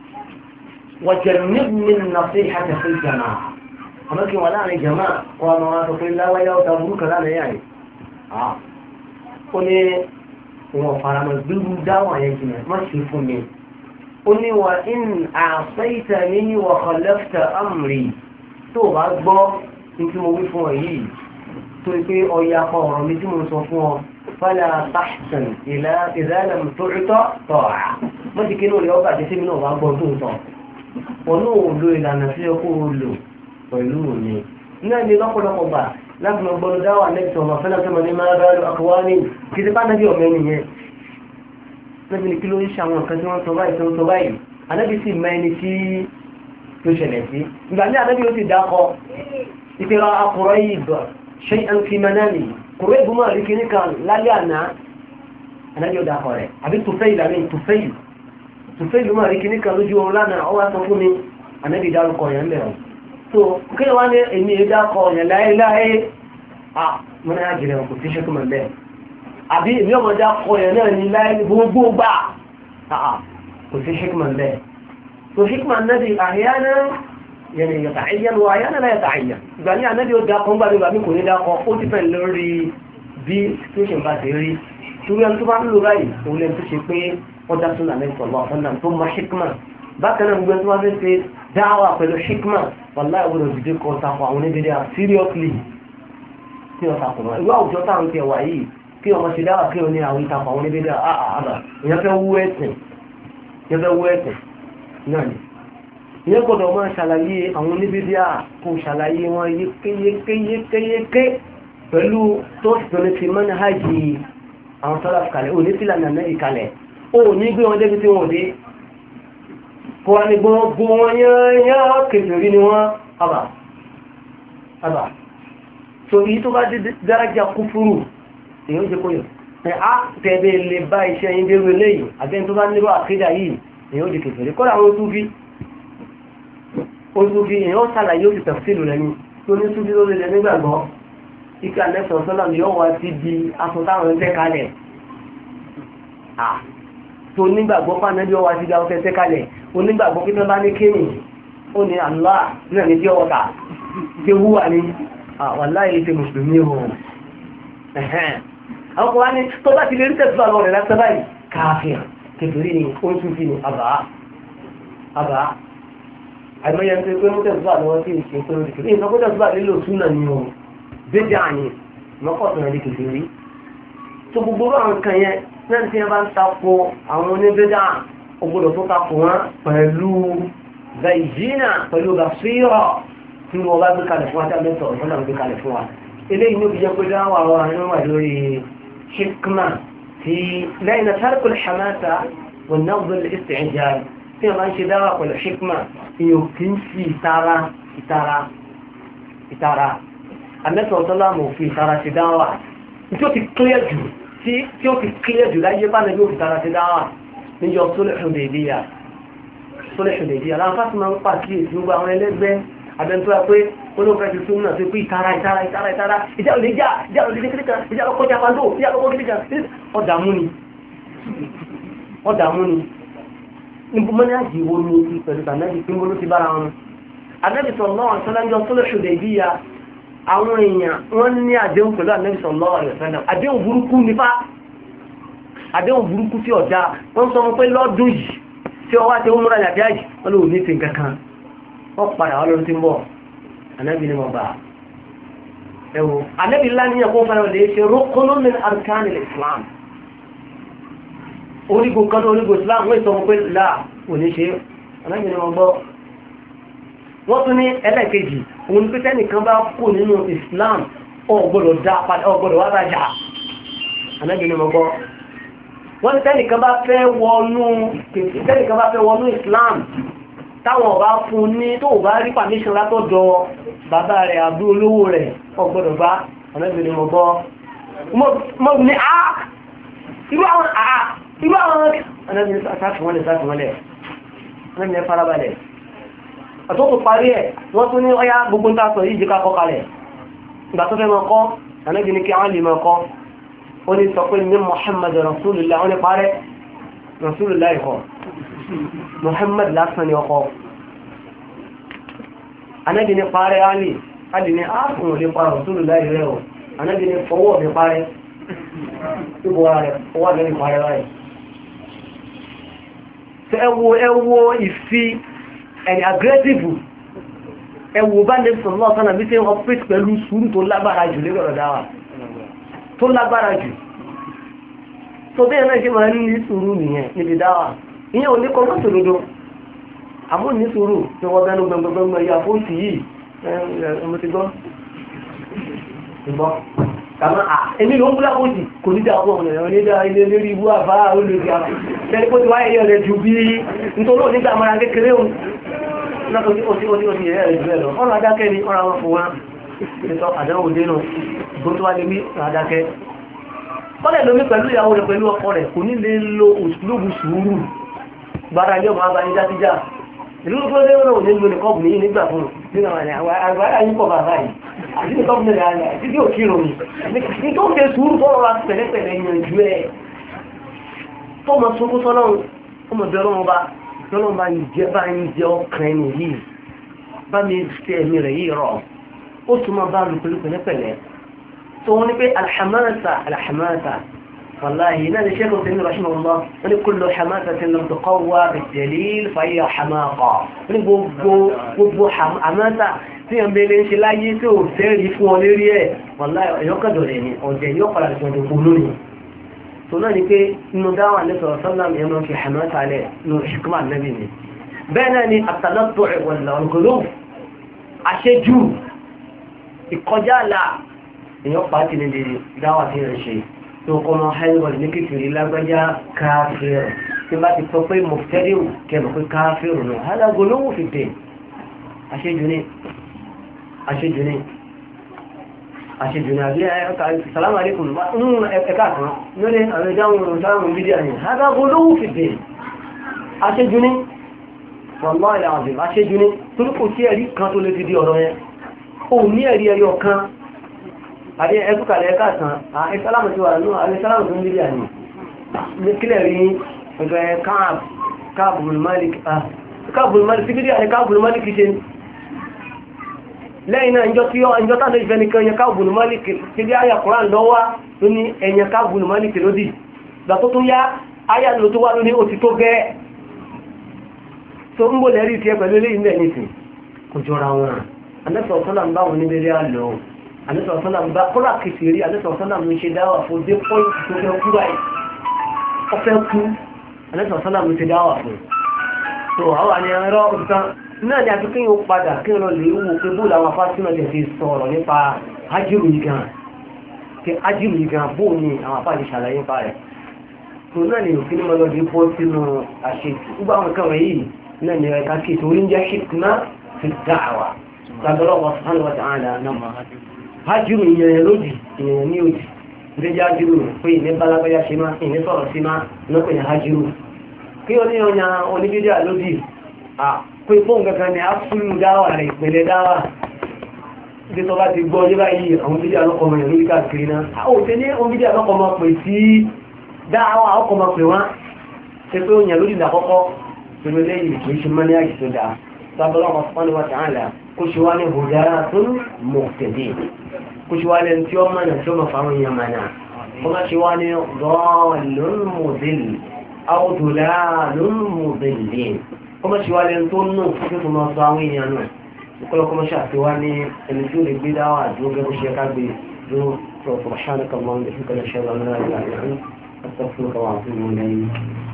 وجنبني النصيحة في الجماعة أماكن ولا عن الجماعة وما تقول لا ويا وتبروك لا يعني آه قولي وفرما الزلو داوة يا جماعة ما شفوني ó ní wa in a'taytani wa khalafta amri tó bá gbọ́ ní tí mo wí fún ọ yìí tó pé ọya pa ọ̀rọ̀ mi tí mo sọ fún ọ fala tahsan ila idha lam tu'ta ta'a wọ́n ti kí ní olè ọba àti sẹ́mi náà wá gbọ́ tó tọ̀ ọ̀nà òòlò ìlànà sí ọkọ̀ òòlò pẹ̀lú òní náà ní lọ́pọ̀lọpọ̀ gbà láti lọ gbọ́dọ̀ dáwà lẹ́tọ̀ ọmọ fẹ́lẹ́ tó mọ̀ ní máa bá akọwá ní kí ti bá náà bí ọmọ ẹni yẹn lẹ́bi ní kí ló ń ṣe àwọn nǹkan tí wọ́n sọ báyìí tó ń sọ báyìí anábì sì mọ ẹni tí tó ṣẹlẹ̀ sí ìgbà ní anábì ó sì dákọ ìpera akọrọ yìí bọ̀ ṣe ń fi mọ náà nì kòrò ìbúmọ̀ rí kiri kan lálẹ́ àná anábì ó dákọ rẹ̀ àbí tùfẹ́ ìlànà tùfẹ́ tùfẹ́ ìlúmọ̀ rí kiri kan lójú oorun lánàá ọwọ́ sọ fún mi anábì dárúkọ yẹn bẹ̀rẹ̀ so kí wá ní èmi ìdákọ̀ ọ̀yàn láéláé ah mọ́nà àjẹ́rẹ̀ ọkọ̀ tí ṣe kúmọ̀ bẹ́ẹ̀ àbí èmi ọmọ dákọ̀ ọ̀yàn náà ní láé gbogbo gbà ah kò tí ṣe kúmọ̀ bẹ́ẹ̀ so ṣíkúmọ̀ náàbí àyánà yẹn yàtà àyàn wọ àyánà láyà tà àyàn ìgbà ní ànábì ó dákọ̀ ń gbà mí gbàmí kò ní dákọ̀ ó ti fẹ́ lórí bí situation bá ti rí torí ẹni tó bá ń lò báyìí òun lẹ́nu tó ṣe pé wọ́n dá sún àlẹ́ ìsọ̀lọ́ ọ̀sán tó mọ ṣíkúmọ̀ bákan náà gbogbo tó wá fẹ́ ṣe dáwà pẹ̀lú ṣíkúmọ̀ wàlá ìwọ̀n òjìdí kan takọ̀ àwọn oníbẹ̀rẹ̀ à seriously kí wọ́n takọ̀ wọn ìwé àwùjọ táwọn ti ẹ̀wà yìí kí wọ́n ṣe dáwà kí wọ́n ní àwọn ìtakọ̀ àwọn oníbẹ̀rẹ̀ àbà ìyẹn fẹ́ wú ẹ̀sìn ìyẹn fẹ́ wú ẹ̀sìn náà ni ìyẹn gbọ́dọ̀ máa ṣàlàyé àwọn oníbẹ̀rẹ̀ à kó ṣàlàyé wọn yékéyékéyéké pẹ̀lú tó sì fi mọ́nà hajj àwọn sọ́lá kalẹ̀ òní sílà nàná ìkalẹ̀ òní gbé wọn débi tí wọn ò dé kó wá ní gbogbo wọn yányá kèfèrí ni wọ́n àbà àbà so èyí tó bá dé dárájá kúfúrú èyí ó jẹ́ kó yọ ẹ̀ á tẹ́ẹ̀bẹ̀ lè bá iṣẹ́ yín dérú eléyìí àbẹ́ tó bá nílò àkídà yìí èyí ó di kèfèrí kọ́lá àwọn Súfí Súfí èyí ó sàlàyé ó ti tafsiru rẹ̀ ni tó ní Súfí ló lè nígbàgbọ́ ike àlẹ́sọ̀ sọ́lá ni yóò wá sí di aṣọ táwọn ń tẹ́ kalẹ̀ tó nígbàgbọ́ fánàbí ọwá sí dáwọ́ tẹ́ kalẹ̀ onígbàgbọ́ pé tán bá ní kéèmì ó ní Allah náà ní tí ọwọ́ta tí ó wúwà ní wallahi ṣe mùsùlùmí ohun ẹ̀hẹ́n àwọn kò wá ní tó bá ti lè rí tẹ̀síwà lọ rẹ̀ láti báyìí káàfíà kẹfìrí ni ó ń tún fi ní àbá àbá àìmọye ń pé mú tẹ̀síwà lọ́wọ́ sí ìṣe pé ó di kẹfìrí ìsọkó tẹ̀síwà nílò súnà ní ohun bẹ́ẹ̀ àyè mọ́kọ̀tún rẹ̀ di kẹfìrí tó gbogbo àwọn kan yẹn náà tí wọ́n bá ń tako àwọn oníbẹ́dà ọgbọ́dọ̀ tó tako wọn pẹ̀lú zaijina pẹ̀lú basira tí wọ́n bá gbé kalẹ̀ fún wa tí a mẹ́tọ̀ ọ̀sán náà gbé kalẹ̀ fún wa eléyìí ní òbí jẹ́ pé dáwà wa ní wà lórí hikma tí lẹ́yìn tarkul hamasa wọn náà gbé isti'jal tí wọ́n bá ń ṣe dáwà pẹ̀lú hikma èèyàn kì í fi ìtara ìtara ìtara àmẹ́tọ̀ ọ̀sán náà mọ̀ fi ìtara ṣe dáwà tí ó ti clear jù tí ó ti clear jù láyé bá lẹ́gbẹ́ òfìtara ṣe dáwà níjọ Sulh Hudaybiyah Sulh Hudaybiyah láwọn fásitì máa ń pàkíyèsí gbogbo àwọn ẹlẹ́gbẹ́ abẹ́ntúra pé olóòfẹ́ ti súnmọ́ sí pé ìtara ìtara ìtara ìtara ìjà olè jà ìjà olè dé kíríkà ìjà lọ́kọ́ japando ìjà lọ́kọ́ kíríkà ọ̀dàmú ni ọ̀dàmú ni níbo mọ́ni àjíwò ní pẹ̀lú tànẹ́bì tí ń bolo ti bára wọn Ànábì sallallahu alaihi wasallam níjọ Sulh Hudaybiyah àwọn èèyàn wọ́n ní àdéhùn pẹ̀lú Ànábì sallallahu alaihi wasallam àdéhùn burúkú nípa àdéhùn burúkú tí ọ̀dá wọ́n sọ fún pé lọ́dún yìí tí ọwá tí ó múra yàtí àjì wọ́n lè ní ti nǹkan kan wọ́n padà wọ́n lọ́dún tí ń bọ̀ Ànábì ní wọ́n bá ẹwọ Ànábì láníyàn kó fara lè ṣe rukunun min arkanil Islam orígun kan tó orígun Islam wọ́n sọ fún pé láà ò ní ṣe Ànábì ní wọ́n gbọ́ wọ́n tún ní ẹlẹ́ẹ̀kejì òun pé tẹ́nìkan bá kú nínú Islam ọgbọ́dọ̀ dá padà ọgbọ́dọ̀ wá rájà Ànábì ní wọ́n gbọ́ wọ́n ní tẹ́nìkan bá fẹ́ wọnú tẹ́nìkan bá fẹ́ wọnú Islam táwọn ọba fún ní tó bá rí permission látọ̀dọ̀ bàbá rẹ̀ àbú olówó rẹ̀ ọgbọ́dọ̀ bá Ànábì ní wọ́n gbọ́ mọ́ ní á irú àwọn àá irú àwọn Ànábì ní sáfìwọ́lẹ̀ sáfìwọ́lẹ̀ Ànábì ní farabalẹ̀ àtọ́kù parí ẹ̀ wọ́n tún ní ọya gbogbo ń tàṣọ yìí jíká kọ́ kalẹ̀ ìgbà tó fẹ́ mọ́ kọ́ Ànábì ní kí wọ́n lè mọ́ kọ́ ó ní sọ pé ní Muhammad Rasulullah wọ́n ní parẹ́ Rasulullah ikọ̀ Muhammad lásán ni ọkọ̀ Ànábì ní parẹ́ alì alì ní áàfún olè pa Rasulullah rẹ̀ ọ̀ Ànábì ní fọwọ́ mi parẹ́ ìbò rẹ̀ fọwọ́ mi parẹ́ rẹ̀ ẹwọ ẹwọ ìfi ẹni aggressive ẹwọ bá ní sọ̀rọ̀ ọ̀sán àbí tí wọ́n pèsè pẹ̀lú sùúrù tó lágbára jù lórí ọ̀rọ̀ dáwà tó lágbára jù tó bẹ́ẹ̀ náà ṣe máa ní sùúrù nìyẹn níbi dáwà ìyẹn ò ní kọ́ mọ́tò dodo àmọ́ ní sùúrù tí wọ́n bẹ́nu gbẹngbẹngbẹ ya fóòtù yìí mo ti gbọ́ ìgbọ́ kàmá à èmi ló ń búlá fóòtù kò ní dáa fún ọ̀nà ní dáa ilé lérí ibú àbá olùdí àbá tẹ́lẹ̀ kó ti wáyé yẹ̀ rẹ̀ ju bí nítorí òní gbà mara kékeré òun náà ó ti ó ti ó ti yẹ̀ rẹ̀ jù ẹ̀ lọ ọ̀rọ̀ adákẹ́ ni ọ̀rọ̀ àwọn fún wa ìtọ́ àdánwò dénú ìgbó tó wá lé mí adákẹ́ kọ́lẹ̀ lómi pẹ̀lú ìyàwó rẹ̀ pẹ̀lú ọkọ rẹ̀ kò ní lè lo òṣùlógún sùúrù gbára ilé ọmọ abáyé játíjá ìlú tó lé wọn ò ní lo nìkọ́bù ní nígbà fún nínú àwọn àgbáyà yìí pọ̀ bàbá yìí àti nìkọ́bù ní àyà àti tí ò kí rò ní ní tó fẹ́ sùúrù tó rọra pẹ̀lẹ́pẹ̀lẹ́ yanjú ẹ̀ tó mọ sunkún sọ́lọ́run ó mọ̀ bẹ̀rẹ̀ wọn bá lọ́lọ́run bá ń jẹ́ bá ń jẹ́ ọkàn ẹni yìí bá mi fi ẹ̀mí rẹ̀ yìí rọ̀ ó tún máa bá lu pẹ̀lú pẹ̀lẹ́pẹ̀lẹ́ tó wọ́n ní pé alhamasa alhamasa wàláhì náà ni ṣẹ́kọ̀ọ́ tẹ̀lé rahimahullah wọ́n ní kullu hamasatin lam tuqawwa bid-dalil fa hiya hamaqa wọ́n ní gbogbo gbogbo hamasa tí yẹn bẹ́ẹ̀ ń ṣe láyé tí ò tẹ́rì fún ọ lérí ẹ̀ wàláhì ẹ̀yọ́kọ̀dọ̀ rẹ̀ ni ọ̀jẹ̀ yóò padà tó ọdún kú lónìí tó náà ni pé inú dáwà ní sọ̀rọ̀ sọ́lám yẹn máa fi hamasa lẹ̀ nù hikma nabi ni bẹ́ẹ̀ náà ni at-talattu' wal-ghuluw àṣejù ìkọjá àlà èèyàn pàtì ní lè dáwà tí rẹ̀ ṣe tó kọ́ mọ́ haibọ̀ ní kékeré lágbájá káfíìrì tí bá ti sọ pé mọ̀tẹ́rìù kẹfẹ́ pé káfíìrì náà alágo ló wù fìdè àṣejù ní àṣejù ní àṣejù ní àbí ẹ̀ka sàlámù alaykum nínú ẹ̀ka kan lórí àwọn ìdáhùn sàlámù bídíà ní alágo ló wù fìdè àṣejù ní wallahi alazim àṣejù ní torí kò sí ẹ̀rí kan tó lè fi di ọ̀rọ̀ yẹn ó ní ẹ̀rí ẹyọ kan àbí ẹkùkàlẹ̀ ẹ̀ká tán ẹ̀sálámù tí wà ní ẹ̀sálámù tó ń bí díà ní kílẹ̀ rí ẹgbẹ̀ káàbùl malik káàbùl malik tí bí díà ní káàbùl malik ṣe lẹ́yìn náà ìjọ tí ìjọ tàbí ìfẹ́ nìkan yẹ káàbùl malik tí bí áyà Kùránì lọ́wọ́ tó ní ẹ̀yẹ káàbùl malik lódì gbà tó tó yá áyà ló tó wá lóní ó ti tó gẹ́ tó ń bò lẹ́rí ti ẹ pẹ̀lú ilé ìmẹ̀ nìsìn kò jọra wọn anẹ́sọ̀ sọ́lá ń bá wọn níbẹ̀rẹ̀ àlọ́ anẹ́sọ̀ sọ́lá ń bá kọ́lá kìsìrí anẹ́sọ̀ sọ́lá ń ṣe dáwà fún dé pọ́ìntì tó fẹ́ kú báyìí ọfẹ́ kú anẹ́sọ̀ sọ́lá ń ṣe dáwà fún tó àwọn àníyàn ẹ̀rọ òtítàn náà ni àti kíyàn padà kíyàn lọ lè wò pé bóòlù àwọn afásínà jẹ́ ti sọ̀rọ̀ nípa ájírù yìí gan kí ájírù yìí gan bóò ní àwọn afáàlì ṣàlàyé nípa rẹ̀ tó náà ni òfin mọ́ lọ́dún bọ́ sínú àṣetì gbogbo àwọn kan wọ̀nyí náà ni ẹ̀ka kí torí ń jẹ́ ṣìkìná fi dáàwà gbàgbọ́rọ̀ wa subhanahu wa ta'ala náà ájírù ìyẹn lódì ìyẹn ní òdì ìdíjẹ́ ájírù pé ìní balagbaya ṣe má ìní sọ̀rọ̀ sí má lọ́pẹ̀ ní ájírù kí ó ní ọ̀nà oníbídíà lódì pé fóun kankan ni a fúlù dáwà rẹ̀ ìpẹ̀lẹ̀ dáwà tí tó bá ti gbọ́ ọjọ́ báyìí àwọn bídíà lọ́kọ̀ọ́mọ yẹn lórí káàkiri náà a ò tẹ́ ní àwọn bídíà lọ́kọ̀ọ́mọ pè sí dáwà ọkọ̀ọ́mọ pè wọ́n ṣe pé ó yàn lórí ìdàkọ́kọ́ pẹ̀lú lẹ́yìn kì í ṣe mọ́ ní àjì tó dáa sábọ́lá ọmọ subhanahu wa ta'ala kó ṣe wá ní hudatun muhtadin kó ṣe wá lẹ́nu tí ó mọ̀nà tí ó mọ̀ fáwọn èèyàn mọ̀nà kó má ṣe wá ní dallun mudil aw dalalun mudillin kó má ṣe wá lẹ́nu tó nù tó tó máa sọ àwọn èèyàn náà kọ́lọ́ kó má ṣe àti wá ní ẹni tí ó lè gbé dáwà àdúró gẹ́gẹ́ bó ṣe ká gbé dúró tó subhanaka Allahumma wa bihamdika ashhadu an la ilaha illa anta astaghfiruka wa atubu ilayk.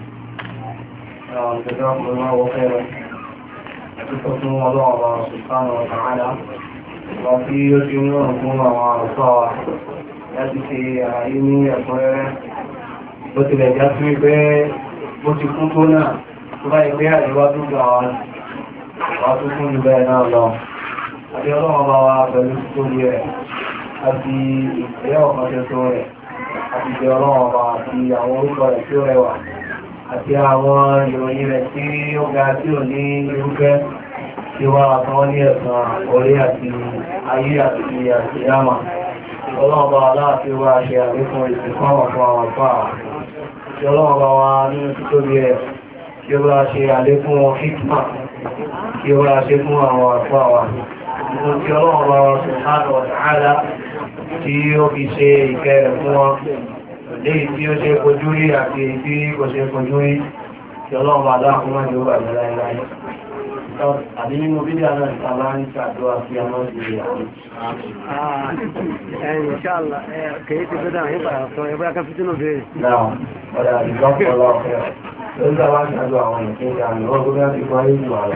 جزاكم الله خيرا. أتقوا الله سبحانه وتعالى وفي يوم وعصاه يأتي عيني أخوة بطل جاسمي بي بطل كنتونا سبحانه وتعالى الواتو جعل واتو كن بينا الله أتي الله الله بلسطولي أتي إياه وقتلتوري أتي الله الله أتي أمورك ورسوله àti àwọn ìròyìn rẹ̀ tí ó ga tí ò ní irúfẹ́ tí wá àtàwọn ní ẹ̀sàn orí àti ayé àti àṣìyàmà ọlọ́ọ̀bá aláàfí wá ṣe àlékún ìsìnkú àwọn fún àwọn àpá tí ọlọ́ọ̀bá wá nínú títóbi ẹ̀ tí ó bá ṣe àlékún hikma tí ó bá ṣe fún àwọn àpá wa tí ọlọ́ọ̀bá wá subhanahu wa ta'ala tí ó fi ṣe ìkẹ́ rẹ̀ fún wọn léyìí tí ó ṣe kojú rí àti tí kò ṣe kojú rí kí ọlọ́run bá dáa fún májò wà láìláì àbí nínú fídíò náà ní àbá ní ṣàdúrà sí àmọ́ ìdílé àti. Inshallah kìí ti gbọ́dọ̀ àwọn ìpàdà sọ ẹgbẹ́ akẹ́fìtínú bèèrè. náà ọ̀dà ìjọ́pọ̀ ọlọ́ọ̀fẹ́ ló ń dáwà ṣàdúrà àwọn ìpínlẹ̀ àmì ọgbọ́n bí wọ́n ti fọ́ ayé jù àlọ́.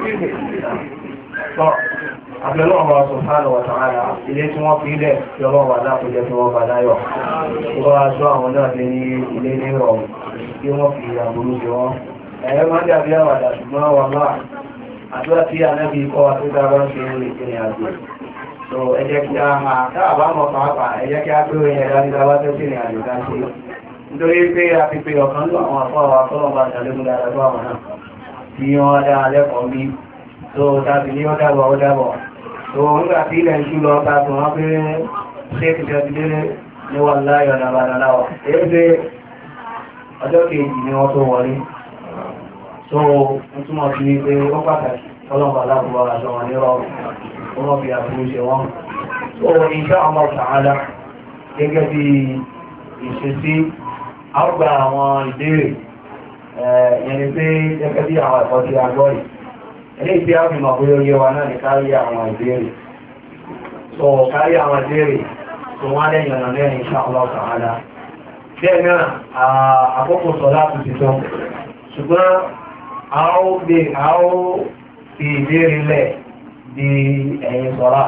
Àbẹ̀lọ́ ọmọ Subhanahu wa ta'ala ilé tí wọ́n fi ilẹ̀ tí ọlọ́wọ́ adákùnjẹ́ tí wọ́n bá dáyọ̀. Wọ́n aṣọ àwọn náà lé ní ilé ní ìrọ̀rùn tí wọ́n fi àbúrú sí wọn. Ẹ̀yẹ́ máa ń dàbí àwàdà ṣùgbọ́n wà máa àdúrà tí ànábì kọ́ wa tó dára ń ṣe ìrìn àjò. So ẹ jẹ́ kí a máa káàbá mọ̀ pàápàá ẹ jẹ́ kí a gbé oyin ẹ̀dá nígbà wá tó sí ìrìn àjò dá sí. Nítorí pé a fi pe ọ̀kan lọ àwọn àfọ́ àwọn akọ́lọ́ba àtàlẹ́gùn dáadáa tó àwọn náà tí wọ́n dá alẹ́kọ̀ọ́ bí tó tàbí ní ó dábọ̀ ó dábọ̀. So nígbà tí ilẹ̀ ìṣú lọ ta tó wọ́n pé ṣé kìjọ ti délé ní wà láyọ̀ nàbàdàláwọ̀. Èyí pé ọjọ́ kejì ni wọ́n tó wọlé. So ń túnmọ̀ sí pé ó pàtàkì ọlọ́pàá aláàbùwà àjọ wọn ní rọrùn wọ́n fi àbúrú ṣe wọ́n. So insha Allah ta'ala gẹ́gẹ́ bí ìṣesí àgbà àwọn ìbéèrè yẹn ni pé gẹ́gẹ́ bí àwọn ẹ̀kọ́ tí a gbọ́ yìí eléyìí tí a fi mọ̀ pé ó yé wa náà ní kárí àwọn ìbéèrè. So kárí àwọn ìbéèrè tó wọ́n lẹ́yìn ọ̀nà lẹ́yìn insha Allah ta'ala. Bẹ́ẹ̀ náà àkókò sọ láti ti tán ṣùgbọ́n a ó gbé a ó fi ìbéèrè lẹ̀ di ẹ̀yìn sọ́ra.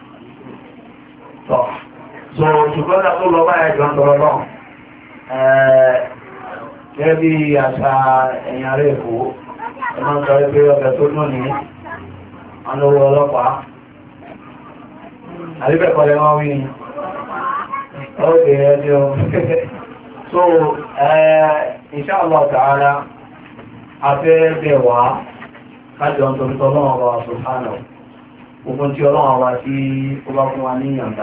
So ṣùgbọ́n náà tó lọ báyẹ̀ jọ ń tọrọ náà gẹ́gẹ́ bí àṣà ẹ̀yìn ará Èkó ẹ máa ń sọ pé ọbẹ̀ tó dùn ní ọlọ́wọ́ ọlọ́pàá àríbẹ̀kọ́lẹ̀ wọ́n wí ní ọ̀rẹ́ ẹjọ́ so insha Allah ta'ala afẹ́ bẹ̀ wá kájọ ń torí tọ́lọ́wọ́ wa subhanahu gbogbo tí ọlọ́wọ́ wa tí ó bá fún wa ní ìyànda